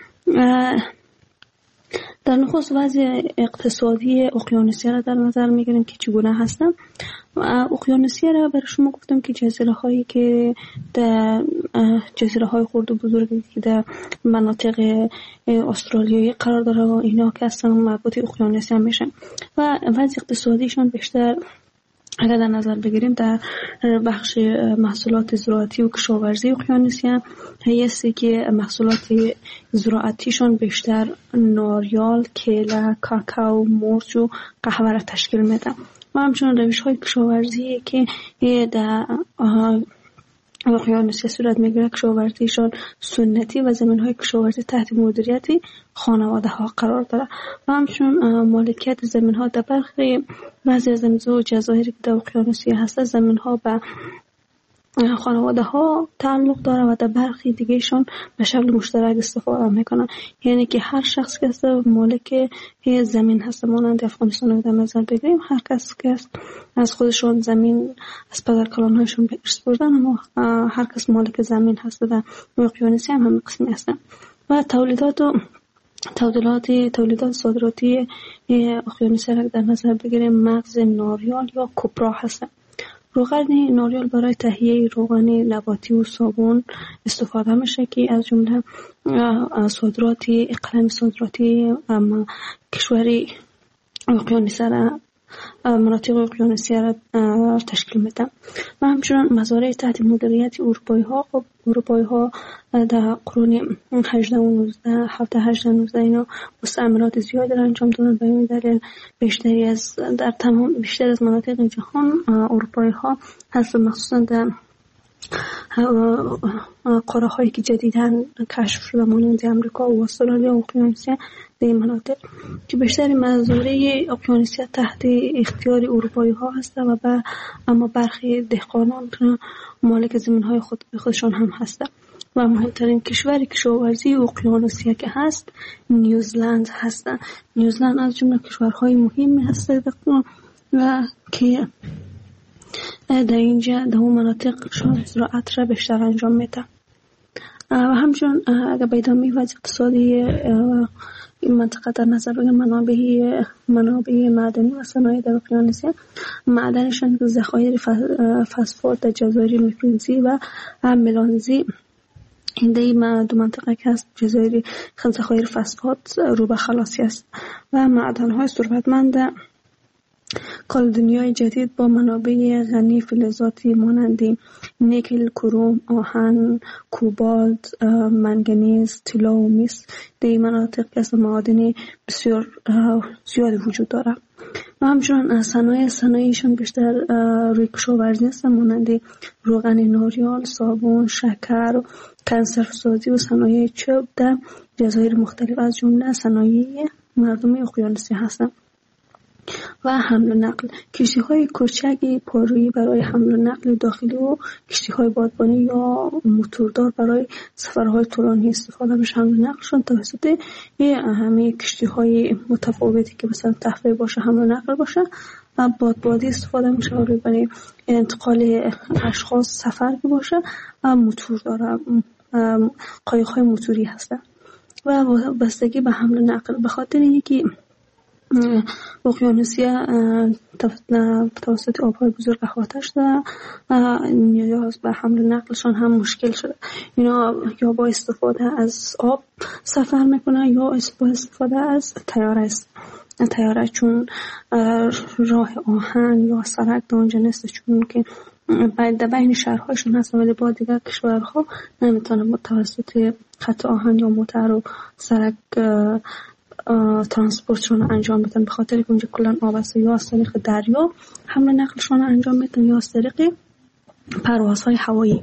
در نخست وضع اقتصادی اقیانوسیا را در نظر میگیریم که چگونه هستند. اقیانوسیا را برای شما گفتم که جزیره هایی که در جزیره های خرد و بزرگی که در مناطق استرالیایی قرار داره و اینا که اصلا مربوط اقیانوسیا میشن و وضع اقتصادیشان بیشتر اگر در نظر بگیریم در بخش محصولات زراعتی و کشاورزی اقیانوسیه هستی که محصولات زراعتیشون بیشتر ناریال، کیله، کاکائو، مرچ و قهوه را تشکیل میده و همچنین روش های کشاورزی که در اقیانوسیه صورت میگیره کشاورزیشون سنتی و زمین های کشاورزی تحت مدیریت خانواده ها قرار داره و همچنین مالکیت زمین ها در برخی بعضی از زمین جزایری که در اقیانوسیه هست زمین ها به خانواده ها تعلق داره و در برخی دیگهشون به شکل مشترک استفاده میکنن، یعنی که هر شخص که مالک زمین هست مانند افغانستان رو در نظر بگیریم هر کس که از خودشون زمین از پدر کلانهایشون به ارث بردن اما هر کس مالک زمین هست در اقیانوسیه هم همین قسمی هستن و تولیدات صادراتی اقیانوسیه را در نظر بگیریم مغز ناریال یا کوپرا هستن. روغن ناریال برای تهیه روغن نباتی و صابون استفاده میشه که از جمله صادراتی اقلیم صادراتی کشوری اقیانوسیه را مناطق اقیانوسیه را تشکیل میده و همچنین مزارع تحت مدیریت اروپایی ها در قرون 18 و 19 اینا مستعمرات زیادی را انجام دادن. به این دلیل بیشتر از مناطق جهان اروپایی ها هست مخصوصا در قاره هایی که جدیداً کشف شده مانند امریکا و استرالیا و اقیانوسیه در این مناطق که بیشتر مزارع اقیانوسیه تحت اختیار اروپایی ها هست و اما برخی دهقانان مالک زمین های خودشان هم هستن و مهمترین کشور کشاورزی اقیانوسیه که هست نیوزلند هستن. نیوزلند از جمله کشورهای مهمی هست و که در اینجا در اون مناطق زراعت را بیشتر انجام میده و همچنین اگر به ادامه وضع اقتصادی این منطقه در نظر بگیریم منابع معدنی و صنایع در اقیانوسیه معدنشان ذخایر فسفات در جزایر میکرونزی و ملانزی این دو منطقه که هست جزایر ذخایر فسفات رو به خلاصی است و معدن‌های ثروتمند کالدونیای جدید با منابع غنی فلزاتی مانند نیکل، کروم، آهن، کوبالت، منگنیز، طلا و مس در این مناطق از معادن بسیار زیادی وجود داره و همچنین صنایعشان بیشتر روی کشاورزی هستند مانند روغن ناریال، صابون، شکر، کنسروسازی و صنایع چوب در جزایر مختلف از جمله صنایع مردم اقیانوسیه هستند. و حمل و نقل کشتی‌های کوچک پارویی برای حمل و نقل داخلی و کشتی‌های بادبانی یا موتوردار برای سفرهای طولانی استفاده میشه. حمل و نقلشون توسط همه کشتی‌های متفاوتی که مثلا تفریح باشه حمل و نقل باشه و بادبادی استفاده میشه برای انتقال اشخاص سفر که باشه و موتور داره قایق‌های موتوری هستن و بستگی به حمل و نقل به خاطر اینکه اقیانوسیه توسط آب‌های بزرگ احاطه شده نیاز به حمل و نقلشان هم مشکل شده. اینا یا با استفاده از آب سفر میکنه یا با استفاده از تیاره چون راه آهن یا سرک در اونجا نیست چون که در بین شهرهایشون هست ولی با دیگر کشورها نمیتونه توسط خط آهن یا موتر و سرک ترانسپورتشون انجام بدن به خاطر که اونجا کلان آب است یا از طریق دریا حمل نقلشون انجام بدن یا از طریق پروازهای هوایی.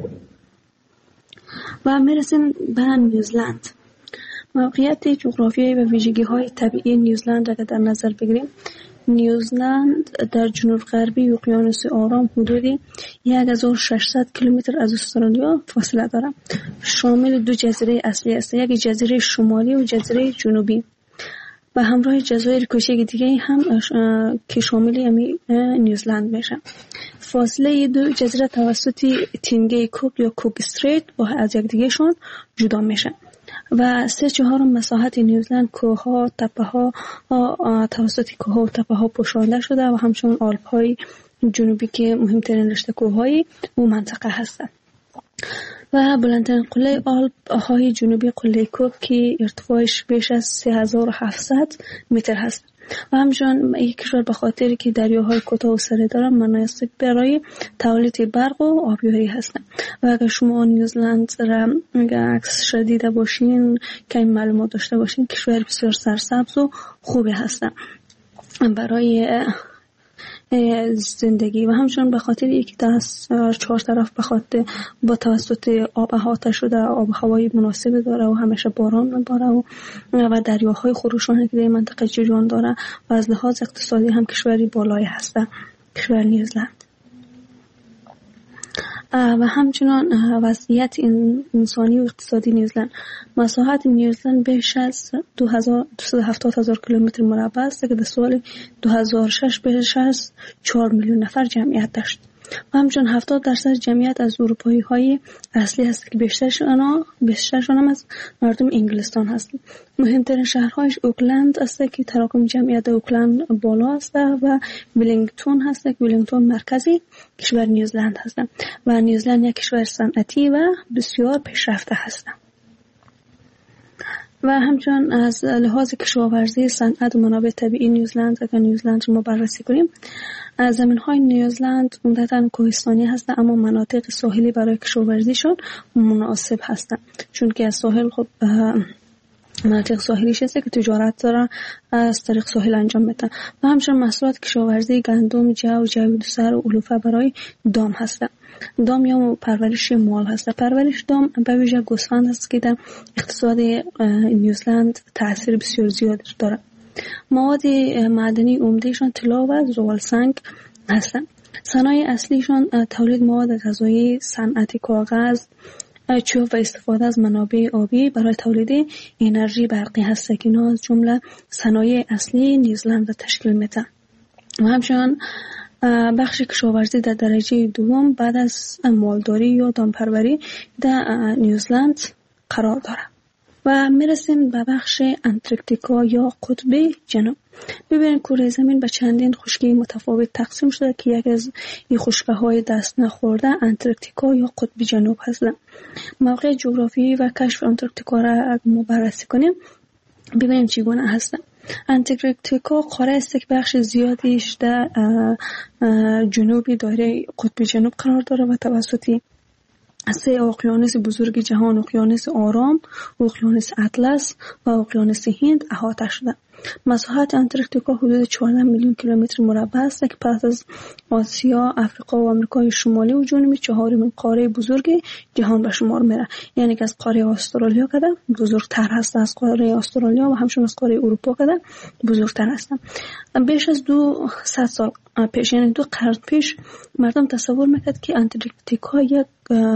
و میرسیم به نیوزلند. موقعیت جغرافیایی و ویژگی‌های طبیعی نیوزلند را در نظر بگیریم نیوزلند در جنوب غربی اقیانوس آرام حدودی 1600 کیلومتر از استرالیا فاصله دارد. شامل دو جزیره اصلی است، یک جزیره شمالی و جزیره جنوبی و همراه جزایر کوچک دیگه هم که شامل نیوزلند میشه. فاصله دو جزیره توسط تینگه کوک یا کوک استریت با از یک دیگه شون جدا میشه و 3/4 مساحت نیوزلند کوه‌ها، تپه‌ها توسط کوه‌ها و تپه‌ها پوشانده شده و همچنین آلپ‌های جنوبی که مهمترین رشته کوه‌های اون منطقه هستند. و بلندترین قله آلپ‌های جنوبی قله کوک که ارتفاعش بیش از 3700 متر هست. و همچنین این کشور به خاطر که دریاهای کوتاه و سره داره مناسب برای تولید برق و آبیاری هستند. و اگر شما نیوزلند را عکس دیده باشین که این معلومات داشته باشین، کشور بسیار سرسبز و خوبی هستند برای زندگی. و همچنین به خاطر یکی از 4 طرف به خاطر با توسط آب احاطه شده، آب هوایی مناسب داره و همیشه باران میباره و دریاهای خروشان که در منطقه جریان داره و از لحاظ اقتصادی هم کشوری بالایی هسته کشور نیوزلند. و همچنان وضعیت انسانی و اقتصادی نیوزلند. مساحت نیوزلند بیش از 270,000 کیلومتر مربع است که در سال 2006 بیش از 4 میلیون نفر جمعیت داشت. و همچنین 70% جمعیت از اروپایی های اصلی هست که بیشترشان از مردم انگلستان هستند. مهمترین شهرهایش اوکلند است که تراکم جمعیت اوکلند بالا است و ولینگتون هست که ولینگتون مرکزی کشور نیوزلند هست و نیوزلند یک کشور صنعتی و بسیار پیشرفته هست. و همچنین از لحاظ کشاورزی، صنعت و منابع طبیعی نیوزلند، اگر نیوزلند رو بررسی کنیم، زمین‌های نیوزلند عمدتاً کوهستانی هستند اما مناطق ساحلی برای کشاورزیشون مناسب هستند، چون که از ساحل خب مناطق ساحلیش هست که تجارت دارن از طریق ساحل انجام میدن. و همچنین محصولات کشاورزی گندم، جو سر و علوفه برای دام هستند. دام یا پرورش مال هست. پرورش دام به ویژه گوسفند هست که در اقتصاد نیوزلند تاثیر بسیار زیاد داره. مواد معدنی عمدهشان طلا و زغال سنگ هستند. صنایع اصلیشان تولید مواد غذایی، صنعت کاغذ، چوب و استفاده از منابع آبی برای تولید انرژی برقی هست که اینا از جمله صنایع اصلی نیوزلند را تشکیل میدن. و همچنین بخش کشاورزی در درجه دوم بعد از مالداری یا دامپروری در نیوزلند قرار داره. و میرسیم به بخش انتارکتیکا یا قطب جنوب. ببینید کره زمین به چندین خشکی متفاوت تقسیم شده که یک از این خشکی‌های دست نخورده انتارکتیکا یا قطب جنوب هست. موقع جغرافیایی و کشف انتارکتیکا را ما بررسی کنیم ببینیم چگونه هست. انتارکتیکا قاره است که بخش زیادیش در جنوبی دایره قطب جنوب قرار داره و توسط 3 اقیانوس بزرگ جهان، اقیانوس آرام، اقیانوس اطلس و اقیانوس هند احاطه شده. مساحت انتارکتیکا حدود 14 میلیون کیلومتر مربع است که پس از آسیا، افریقا و آمریکای شمالی و جنوبی 4مین قاره بزرگ جهان به شمار میره. یعنی که از قاره استرالیا کده بزرگتر هست، از قاره استرالیا و همچنین از قاره اروپا کده بزرگتر هست. بیش از 200 سال پیش، یعنی 2 قرن پیش، مردم تصور میکرد که انتارکتیکا یک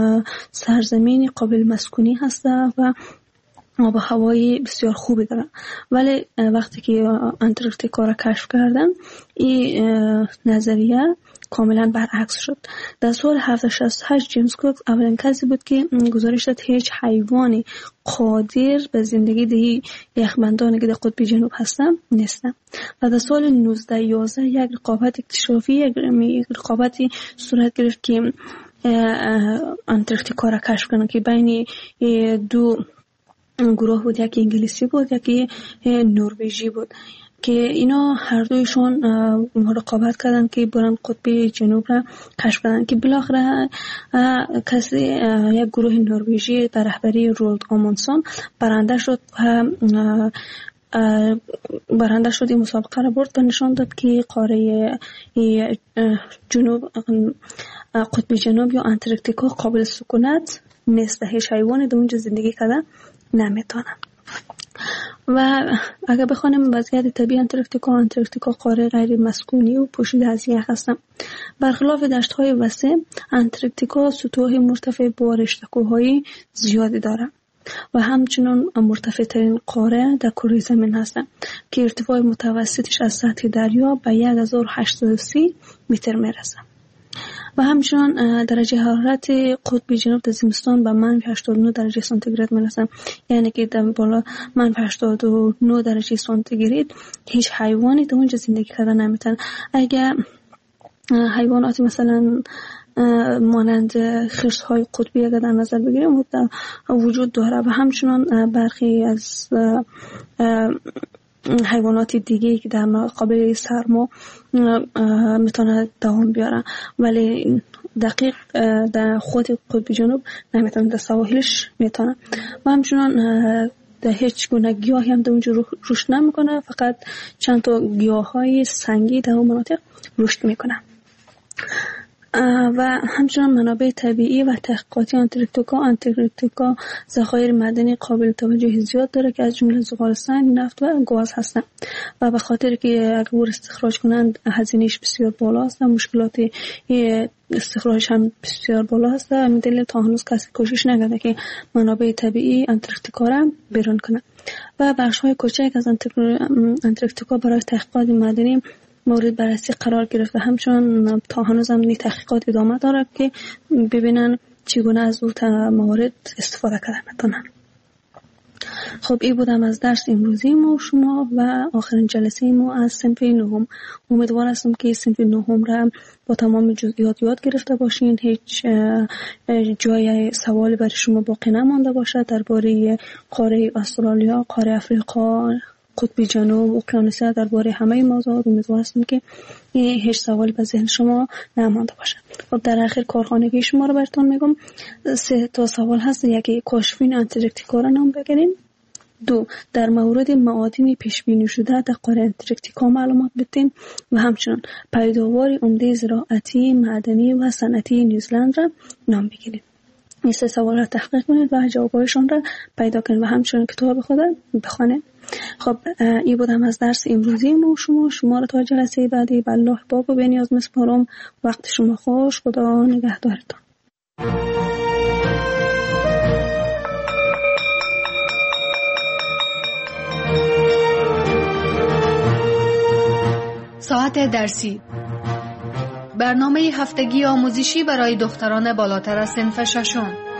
سرزمین قابل مسکونی هست و آب و هوایی بسیار خوبی داره. ولی وقتی که انتارکتیکا را کشف کردن این نظریه کاملا برعکس شد. در سال 1768 جیمز کوک اولین کسی بود که گزارش داد هیچ حیوانی قادر به زندگی در یخبندانی که در قطب جنوب هستن نیستن. و در سال 1911 یک رقابت اکتشافی، یک رقابتی صورت گرفت که انتارکتیکا را کشف کنن که بین 2 گروه بود، یکی انگلیسی بود یکی نروژی بود که اینا هر دویشون رقابت کردن که برن قطب جنوب را کشف کنن که بالاخره کسی یک گروه نروژی در رهبری رولد آموندسن برنده شد این مسابقه را برد و نشان داد که قاره جنوب، قطب جنوب یا انتارکتیکا قابل سکونت نیست، هیچ حیوانی در اونجا زندگی کرده نمیتونن. و اگر بخوانیم وضعیت طبیعی انتارکتیکا قاره غیر مسکونی و پوشیده از یخ هستند. برخلاف دشت‌های وسیع، انتارکتیکا سطوح مرتفع با رشته‌کوه‌های زیادی دارد و همچنین مرتفع ترین قاره در کره زمین هستند که ارتفاع متوسطش از سطح دریا به 1830 متر میرسه. و همچنین درجه حرارت قطب جنوب در زمستان به -89 درجه سانتیگراد میرسه. یعنی که در بالا -89 درجه سانتیگراد هیچ حیوانی در اونجا زندگی کردن نمیتونه. اگر حیوانات مثلا مانند خرس‌های قطبی اگر در نظر بگیریم وجود داره و همچنین برخی از حیوانات دیگه که در قابل سرما میتونه دوام بیاره، ولی دقیق در خود قطب جنوب نمیتونه، در سواحلش میتونه. و همچنان در هیچ گونه گیاهی هم در اونجا رشد نمیکنه، فقط چند تا گیاهای سنگی در اون مناطق رشد میکنه. و همچنان منابع طبیعی و تحقیقاتی آنتارکتیکا ذخایر معدنی قابل توجه زیاد داره که از جمله زغال سنگ، نفت و گاز هستند و به خاطر که اگر استخراج کنند هزینه‌اش بسیار بالا است و مشکلات استخراج هم بسیار بالا است. همین دلیل تا هنوز کسی کوشش نکرده که منابع طبیعی آنتارکتیکا را بیرون کنه و بخش‌های کوچک از آنتارکتیکا برای تحقیقات معدنی مورد بررسی قرار گرفت و همچنان تا هنوز هم تحقیقات ادامه داره که ببینن چگونه از اون موارد استفاده کردن. خب این بودم از درس امروزی ما و شما و آخرین جلسه ما از صنف نهم. امیدوار هستم که صنف نهم را با تمام جزئیات یاد گرفته باشین، هیچ جای سوالی برای شما باقی نمانده باشه درباره قاره استرالیا، قاره افریقا، قطب جنوب، اقیانوسیا، درباره همه موضوعات. امیدوار هستم که هیچ سوالی به ذهن شما نمانده باشه. خب در آخر کارخانگی شما رو براتون میگم. 3 تا سوال هست. یکی کاشفین آنتارکتیکا را نام بگیرین. 2 در مورد معادن پیش بینی شده در قاره آنتارکتیکا معلومات بدین و همچنین پیداوار عمده زراعتی، معدنی و صنعتی نیوزلند را نام بگیرین. این 3 سوال را تحقیق کنید و جوابایشان را پیدا کنید و همچنین کتاب خود بخونید. خب این بودم از درس امروزی ما و شما را تا جلسه بعدی به الله باب و بنیاز میسپارم. وقت شما خوش. خدا نگهدارتان. ساعت درسی، برنامه هفتگی آموزشی برای دختران بالاتر از صنف 6.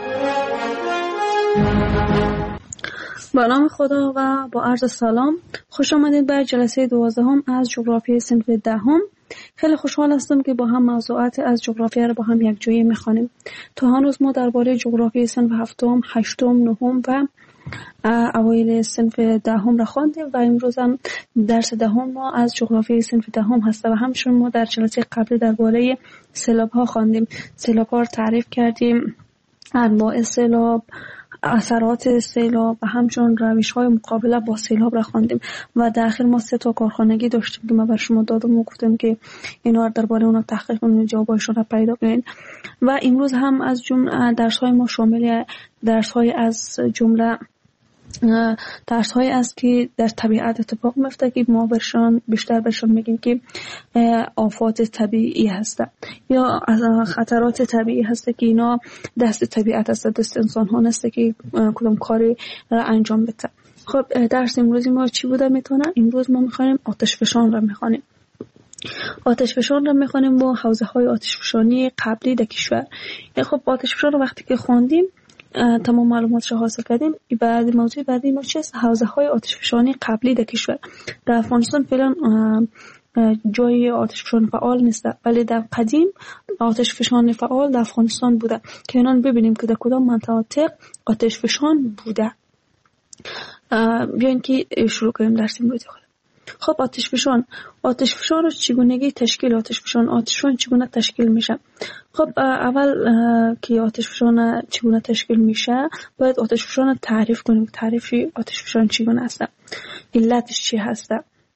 با نام خدا و با عرض سلام، خوش آمدید به جلسه 12 از جغرافی صنف 10. خیلی خوشحال هستم که با هم موضوعات از جغرافیا را با هم یک جایی میخوانیم. تا هنوز ما درباره جغرافی صنف 7، 8، 9 و اوایل صنف 10 را خواندیم و امروز هم درس 10 ما از جغرافی صنف 10 هست و همچنین ما در جلسه قبلی درباره سیلاب ها خواندیم. سیلاب ها را تعریف کردیم، انواع سیلاب، اثرات سیلاب و همچنین روش‌های مقابله با سیلاب را خواندیم و در آخر ما 3 تا کارخانگی داشتیم که ما بر شما دادم و گفتم که اینا درباره اونها تحقیق کنید، جوابایشون را پیدا کنید. و امروز هم از جمله درس‌های ما شامل درس‌های از جمله درس‌هایی است که در طبیعت اتفاق میفته که ما بیشتر برشان میگیم که آفات طبیعی هست یا خطرات طبیعی هست که اینا دست طبیعت هست، دست انسان ها نیست که کدام کاری را انجام بده. خب درس امروزی ما چی بوده میتونه؟ امروز ما میخوانیم آتشفشان را میخوانیم. آتشفشان را میخوانیم با حوزه های آتشفشانی قبلی در کشور. خب آتشفشان رو وقتی که خواندیم تمام معلوماتش حاصل کردیم. بعد موضوع بعدی ما چیست؟ حوزه های آتشفشانی قبلی در کشور. در افغانستان فعلا جای آتشفشان فعال نیست، ولی در قدیم آتشفشان فعال در افغانستان بوده که اینان ببینیم که در کدام مناطق آتشفشان بوده. بیاین که شروع کنیم درس امروزی خود. خب آتشفشان رو چگونگی تشکیل آتشفشان چگونه تشکیل میشه؟ خب اول که آتشفشان چگونه تشکیل میشه باید آتشفشان تعریف کنیم. تعریفی آتشفشان چگونه است، علتش چی هست،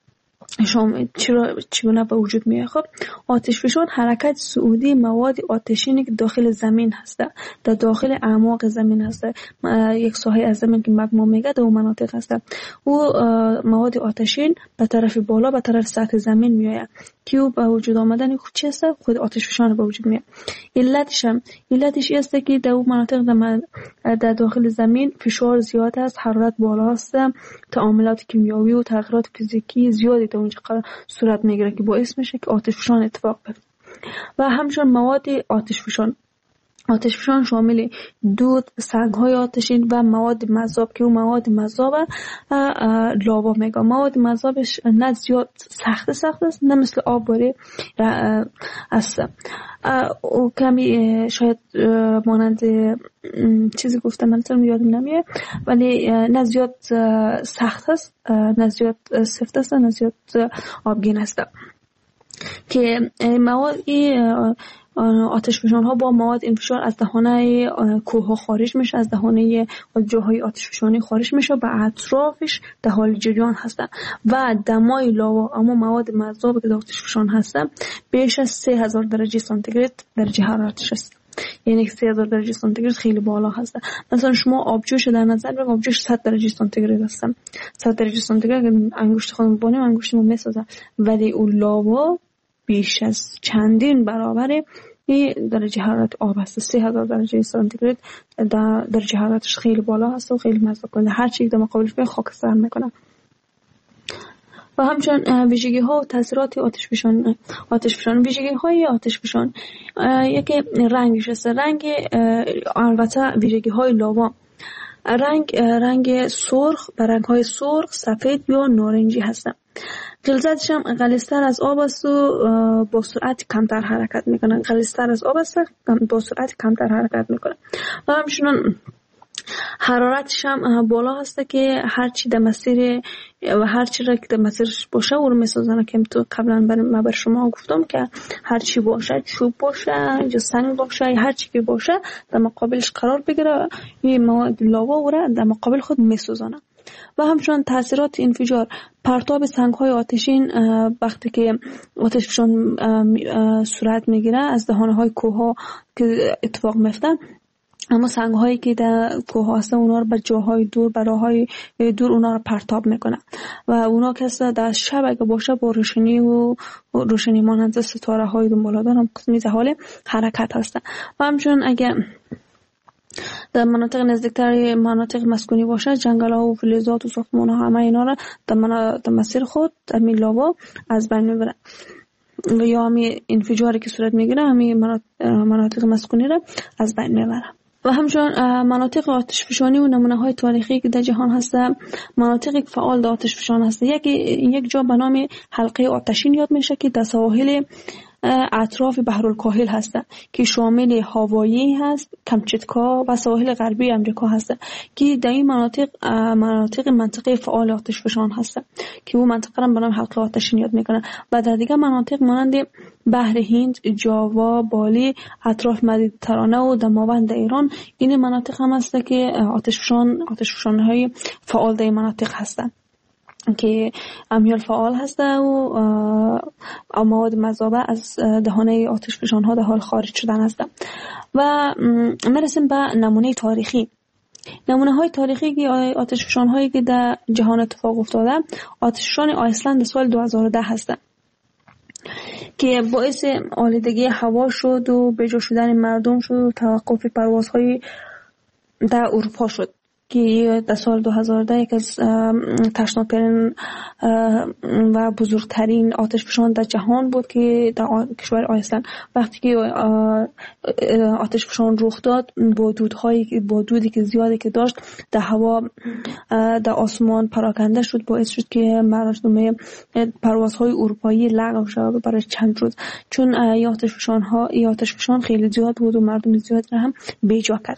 چگونه به وجود میاد. خب آتشفشان حرکت صعودی مواد آتشینی که داخل زمین هست، در داخل اعماق زمین هست. یک ساحه از زمین که مگما میگه در اون مناطق هست. او مواد آتشین به طرف بالا به طرف سطح زمین میاد که او به وجود آمدن خود چی است؟ خود آتشفشان به وجود میاد. علتش است که در اون مناطق در داخل زمین فشار زیاد است، حرارت بالا است، تعاملات کیمیایی و تغییرات فیزیکی زیادی در اونجا صورت میگیره که باعث میشه که آتشفشان اتفاق بیفته. و همچنین مواد آتشفشان شامل دود، سنگ‌های آتشین و مواد مذاب که اون مواد مذاب لاوا میگه. مواد مذابش نه زیاد سخت است، نه مثل آب باره است. او کمی شاید مانند چیزی گفتم من یادم نمیاد، ولی نه زیاد سخت است، نه زیاد سفت است، نه زیاد آبگین است. که مواد آتشفشان ها با مواد انفجار از دهانه کوه ها خارج میشه، از دهانه جاهای آتشفشانی خارج میشه و اطرافش در حال جریان هستن و دمای لاوا اما مواد مذاب که در آتشفشان هستن بیش از 3000 درجه سانتیگراد درجه حرارتش است. یعنی 3000 درجه سانتیگراد خیلی بالا هست. مثلا شما آبجوش در نظر بگیرید، آبجوش 100 درجه سانتیگراد هست. 100 درجه سانتیگراد انگشت خودمون بانیم انگشتمون میسازه، ولی اون لاوا بیش از چندین برابر این درجه حرارت آب هست. 3000 درجه سانتیگراد درجه حرارتش خیلی بالا هست و خیلی مزه کننده. هر چیزی در مقابلش به خاکستر میکنه. و همچنین ویژگی ها و تاثیرات آتشفشان ویژگی های آتشفشان یکی رنگش است. رنگ البته ویژگی های لاوا رنگ سرخ و رنگ های سرخ، سفید یا نارنجی هستند. غلظتش هم غلیظتر از آب است و با سرعت کمتر حرکت میکنه. غلیظتر از آب است، با سرعت کمتر حرکت میکنه. و همچنین حرارتش هم بالا هست که هرچی در مسیر و هرچی را که در مسیرش باشه او رو میسازن. که تو قبلا بر شما گفتم که هرچی باشه، چوب باشه یا سنگ باشه، هرچی که باشه در مقابلش قرار بگیره، این مواد لاوا او را در مقابل خود میسازن. و همچنین تاثیرات انفجار پرتاب سنگ‌های آتشین وقتی که آتشفشان صورت میگیره از دهانه‌های کوه‌ها که اتفاق میفته، اما سنگ‌هایی که در کوه هستن اونا رو به جاهای دور، به راه‌های دور اونا رو پرتاب میکنه و اونا که در شب اگه باشه با روشنی مانند ستاره‌های دنباله‌دار هم قسمی حال حرکت هستن. و همچنین اگه در مناطق نزدیکتر مناطق مسکونی باشه، جنگل‌ها و فلزات و ساختمان‌ها همه اینا را در مسیر خود در لاوا از بین میبره و یا همین انفجاری که صورت میگیره همین مناطق مسکونی را از بین میبره. و همچنین مناطق آتشفشانی و نمونه‌های تاریخی که در جهان هست، مناطقی که فعال در آتشفشان هست، یک جا به نام حلقه آتشین یاد میشه که در سواحل اطراف بحرالکاهل هست که شامل هاوایی هست، کمچتکا و سواحل غربی امریکا هست که در این منطقه فعال آتشفشان هست که اون منطقه را به نام حلقه آتشین یاد میکنه. و در دیگر مناطق مانند بحر هند، جاوا، بالی، اطراف مدیترانه و دماوند ایران این مناطق هم هست که آتشفشان های فعال در این مناطق هستند که امیال فعال هسته و مواد مذابه از دهانه آتشفشان ها در حال خارج شدن هستند. و میرسیم به نمونه تاریخی. نمونه های تاریخی که آتشفشان هایی که در جهان اتفاق افتاده، آتشفشان آیسلند سال 2010 هستند که باعث آلودگی هوا شد و بجا شدن مردم شد و توقف پروازهای در اروپا شد که در سال 2010 یک از تشناکترین و بزرگترین آتشفشان در جهان بود که در کشور آیسلند وقتی که آتشفشان رخ داد با دودی که زیادی که داشت در هوا در آسمان پراکنده شد، باعث شد که مردم پروازهای اروپایی لغو شد برای چند روز، چون این آتشفشان خیلی زیاد بود و مردم زیاد را هم بیجا کرد.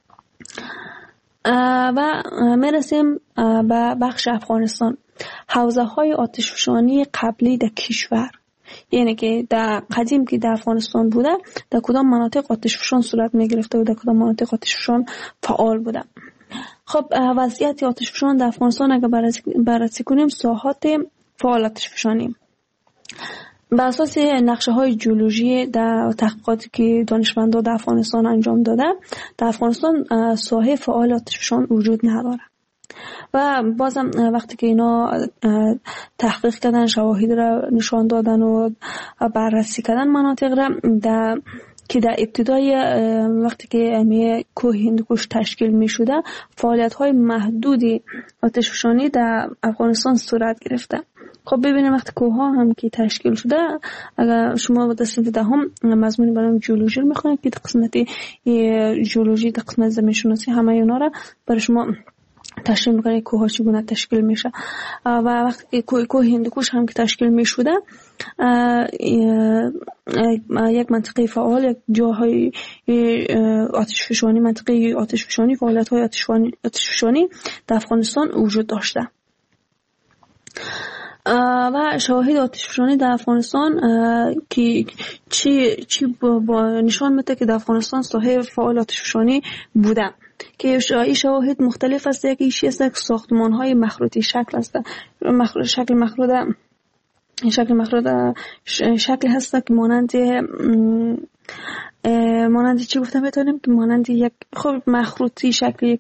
و میرسیم به بخش افغانستان. حوزه های آتشفشانی قبلی در کشور، یعنی که در قدیم که در افغانستان بوده در کدام مناطق آتشفشان صورت می گرفته و در کدام مناطق آتشفشان فعال بوده. خب وضعیت آتشفشان در افغانستان اگر بررسی کنیم، ساحات فعال آتشفشانی بر اساس نقشه های جیولوژی در تحقیقاتی که دانشمندان در افغانستان انجام داده، در افغانستان ساحه فعال آتشفشان وجود نداره. و بازم وقتی که اینا تحقیق کردن، شواهد را نشان دادن و بررسی کردن مناطق را که در ابتدای وقتی که کوه هندوکش تشکیل می شده، فعالیت های محدودی آتشفشانی در افغانستان صورت گرفته خب ببینیم وقتی کوه ها هم که تشکیل شده، اگر شما در صنف دهم مضمون برای جیولوژی رو میخونید که قسمت جیولوژی، در قسمت زمین شناسی همه اینا را برای شما تشکیل میکنه کوه ها چگونه تشکیل میشه. و وقتی کوه هندوکوش هم که تشکیل میشده، یک منطقه فعال، یک جاهای آتش فشانی، منطقه آتش فشانی، فعالیت های آتش فشانی در افغانستان وجود داشته. و شواهد آتش فشانی در افغانستان که چی با نشان میده که در افغانستان ساحه فعال آتش فشانی بوده، که این شواهد مختلف است. یکی است ساختمان های مخروطی شکل است، شکل هست که مانند چی گفتم بتونیم که مانند یک مخروطی شکل یک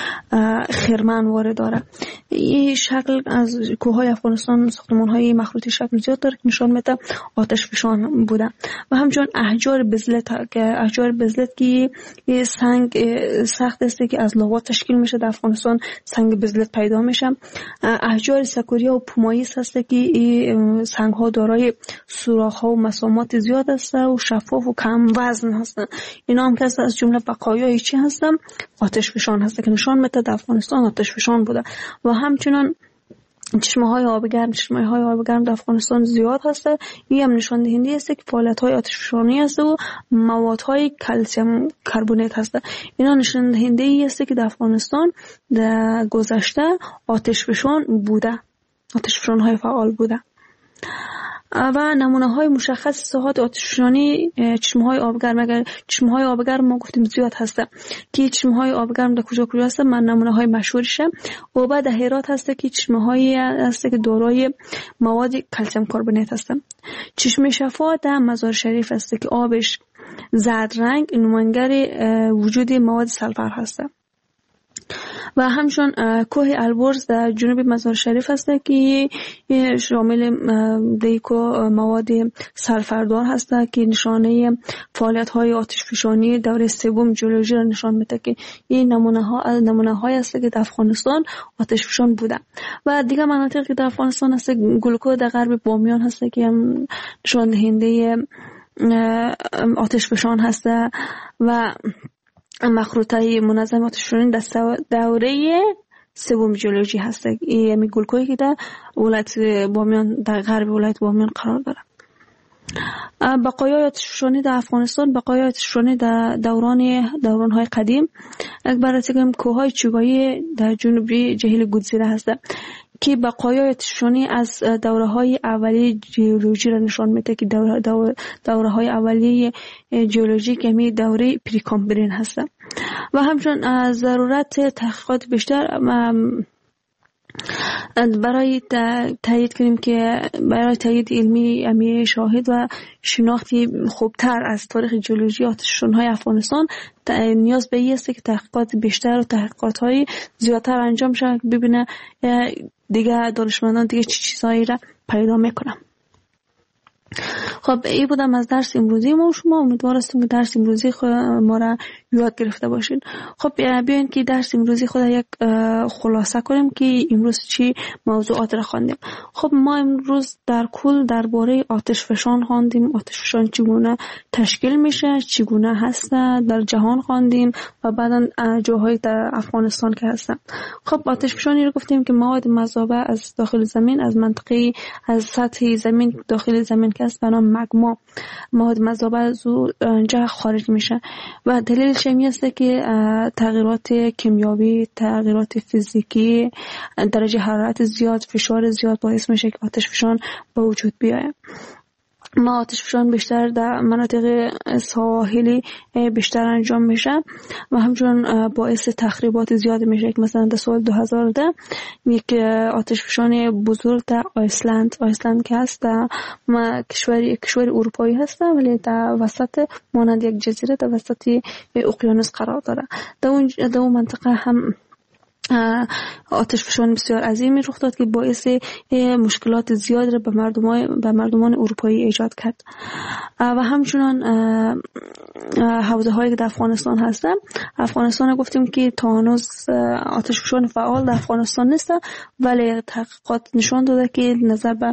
خرمن وارد داره. این شکل از کوههای افغانستان ساختمان‌های مخروطی شکل زیاد داره که نشان میده آتش فشان بوده. و همچنین احجار بزلت که سنگ سخت است که از لاوا تشکیل میشه، در افغانستان سنگ بزلت پیدا میشه. احجار سکوریا و پومایس هست که این سنگ ها دارای سوراخ ها و مسامات زیاد است و شفاف و کم وزن هستن. اینا هم که از جمله بقایای چی هستن؟ آتش فشان هست که نشان میده در افغانستان آتش فشان بوده. و همچنین چشمه های آب گرم در افغانستان زیاد هست. این هم نشان دهنده است که فعالیت های آتش فشانی است و مواد های کلسیم کربونات هست. اینا نشان دهنده است که در افغانستان در گذشته آتش فشان بوده، آتش فشان های فعال بوده. و نمونه های مشخص ساحات آتش فشانی چشمه های آب گرم ما گفتیم زیاد هسته که چشمه های آب گرم در کجا هسته. من نمونه های مشهورشه و بعد هرات هسته که چشمه های هسته که دارای مواد کلسیم کربونات هسته. چشمه شفا در مزار شریف هسته که آبش زرد رنگ نمونگر وجود مواد سلفر هسته. و همچنین کوه البرز در جنوب مزار شریف هست که شامل دیکو مواد سلفردار هست که نشانه فعالیت های آتش فشانی دوره سوم جیولوژی را نشان میده که این نمونه های هست که در افغانستان آتش فشان بوده. و دیگه مناطقی که در افغانستان هست گلکو در غرب بامیان هست که هم نشان دهنده آتش فشان هست. و مخروطه منظم آتش فشانی در دوره سوم جیولوژی هست. این گلکویی که در ولایت بامیان، در غرب ولایت بامیان قرار داره. بقایای آتش فشانی در افغانستان، بقایای آتش فشانی در دوران‌های قدیم، بررسی کنیم کوههای چوگایی در جنوبی جهیل گودزیره هست که بقایای آتش فشانی از دوره‌های اولیه جیولوژی را نشان میده که دوره‌های اولیه جیولوژی که می دوره پریکامبرین هست. و همچنین ضرورت تحقیقات بیشتر برای تایید کنیم که برای تایید علمی شاهد و شناختی خوبتر از تاریخ جیولوژی آتش فشان‌های افغانستان نیاز به این است که تحقیقات بیشتر و تحقیقات‌های زیادتر انجام شود، ببینه دیگه دانشمندان دیگه چه چیزایی را پیدا میکنن. خب این بودم از درس امروزی ما و شما. امیدوار هستم که درس امروزی ما را یاد گرفته باشین. خب بیاین که درس امروزی خود یک خلاصه کنیم که امروز چی موضوعات را خواندیم. خب ما امروز در کل درباره آتش فشان خواندیم، آتش فشان چگونه تشکیل میشه، چگونه هست در جهان خواندیم و بعدا جاهای در افغانستان که هستن. خب آتش فشانی رو گفتیم که مواد مذابه از داخل زمین، از منطقه از سطح زمین داخل زمین که است به نام مگما، مواد مذابه از اونجا خارج میشه. و دلیل شمی است که تغییرات کیمیایی، تغییرات فیزیکی، درجه حرارت زیاد، فشار زیاد باعث میشه که آتش فشان به وجود بیاید. ما آتش فشان بیشتر در مناطق ساحلی بیشتر انجام میشه و همچنین باعث تخریبات زیاد میشه که مثلا در سال 2010 یک آتش فشان بزرگ در آیسلند که هست در کشور اروپایی هست ولی در وسط مانند یک جزیره در وسط اقیانوس قرار داره. در اون منطقه هم آتش فشان بسیار عظیمی رخ داد که باعث مشکلات زیاد را به مردمان اروپایی ایجاد کرد. و همچنان حوزه هایی که در افغانستان هستن، افغانستان گفتیم که تا هنوز آتش فشان فعال در افغانستان نیست، ولی تحقیقات نشان داده که نظر به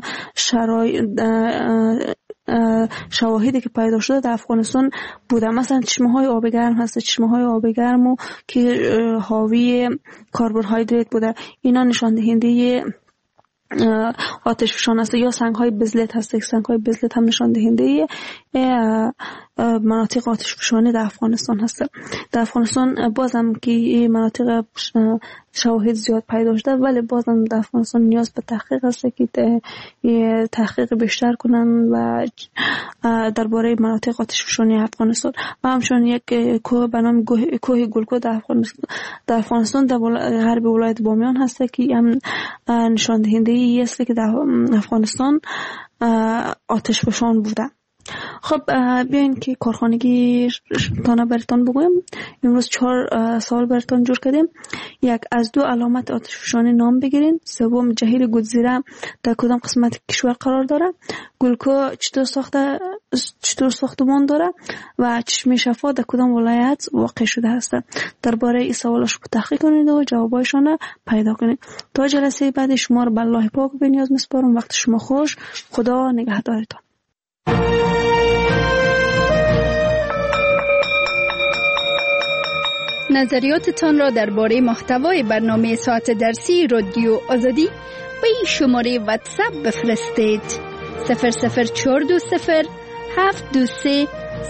شواهدی که پیدا شده در افغانستان بوده. مثلا چشمه های آب گرم هست، چشمه های آب گرم که حاوی کربوهیدرات بوده، اینا نشان دهنده آتش فشان است. یا سنگ های بزلت هست، سنگ های بزلت هم نشان دهنده مناطق آتش فشانی در افغانستان هست. در افغانستان بازم که مناطق شواهد زیاد پیدا شده، ولی بازم در افغانستان نیاز به تحقیق است که تحقیق بیشتر کنن و درباره مناطق آتش فشانی افغانستان. و همچنین یک کوه به نام کوه گلکو در افغانستان در غرب ولایت بامیان هست که هم نشان دهنده ای است که در افغانستان آتش فشان بوده. خب بیاین که کارخانگی تانه براتون بگویم. امروز 4 سوال براتون جور کردیم. یک، از 2 علامت آتش فشانی نام بگیرین. سوم، جهیل گودزیره در کدام قسمت کشور قرار داره؟ گلکو چطور ساختمان داره؟ و چشمه شفا در کدام ولایت واقع شده است؟ درباره این سوالاشو تحقیق کنید و جوابایشون پیدا کنید. تا جلسه بعد شما رو به الله پاک و بی‌نیاز میسپارم. وقت شما خوش. خدا نگهدارتان. نظریاتتان را درباره محتوای برنامه ساعت درسی رادیو آزادی به این شماره واتساپ بفرستید: 00420 723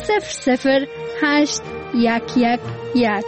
00811.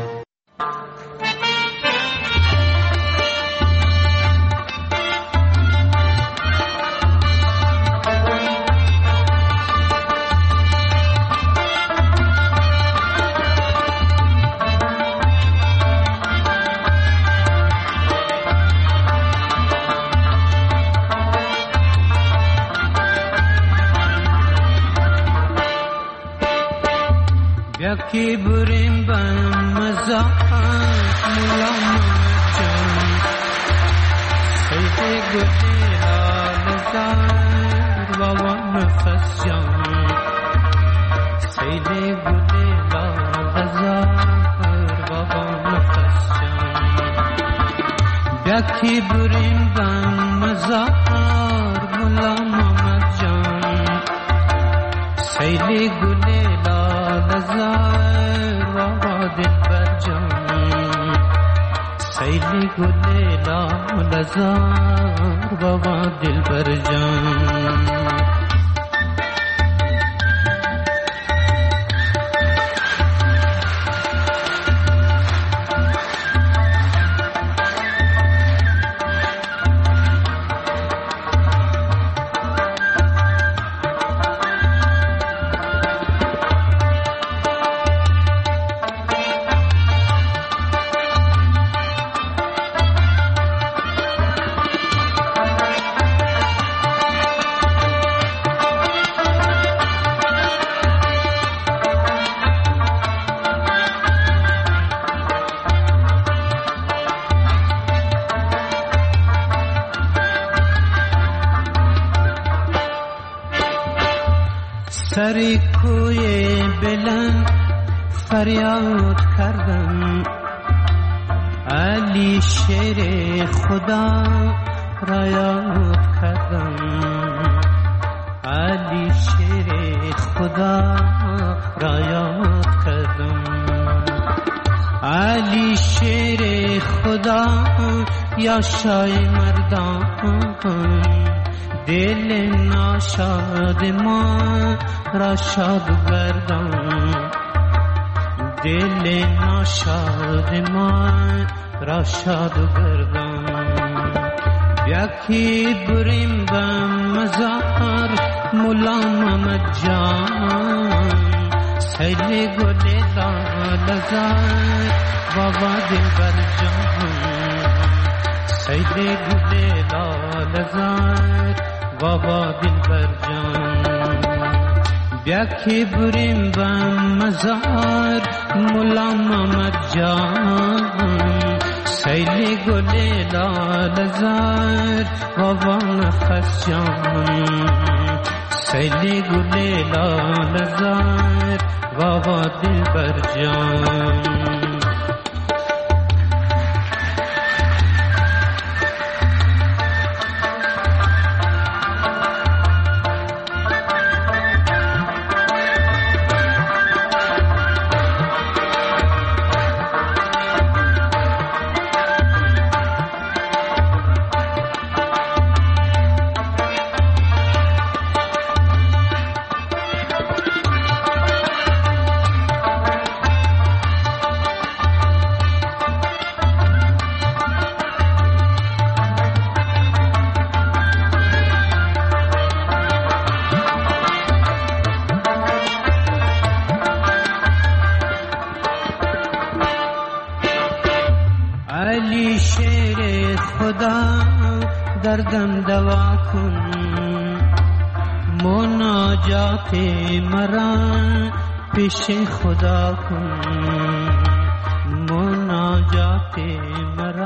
Yaki burim ban maza mulam jam Sayyid gudila lazar wawa nafas jam Sayyid gudila lazar wawa nafas jam Yaki burim ban maza mulam jam Sayyid gudila لزار واد البرجان سیلی گلیلا لزار واد البرجان سری کوی بلند فریاد کردم علی شیر خدا را یاد کردم علی شیر خدا را یاد کردم علی شیر خدا یا شای مردان دل ناشاد ما را شاد گردان دل ناشاد ما را شاد گردان یکی بریم به مزار مولا محمد جان سیل گل لالزار بابا دل بر جان سیل گل لالزار بابا دل بر جان بیاکی بریم به مزار مولا محمد جان خیلی گل لال زار بابا نفس جان خیلی گل لال زار بابا دلبر جان علی شیر خدا دردم دوا کن مناجات مرا پیش خدا کن مناجات مرا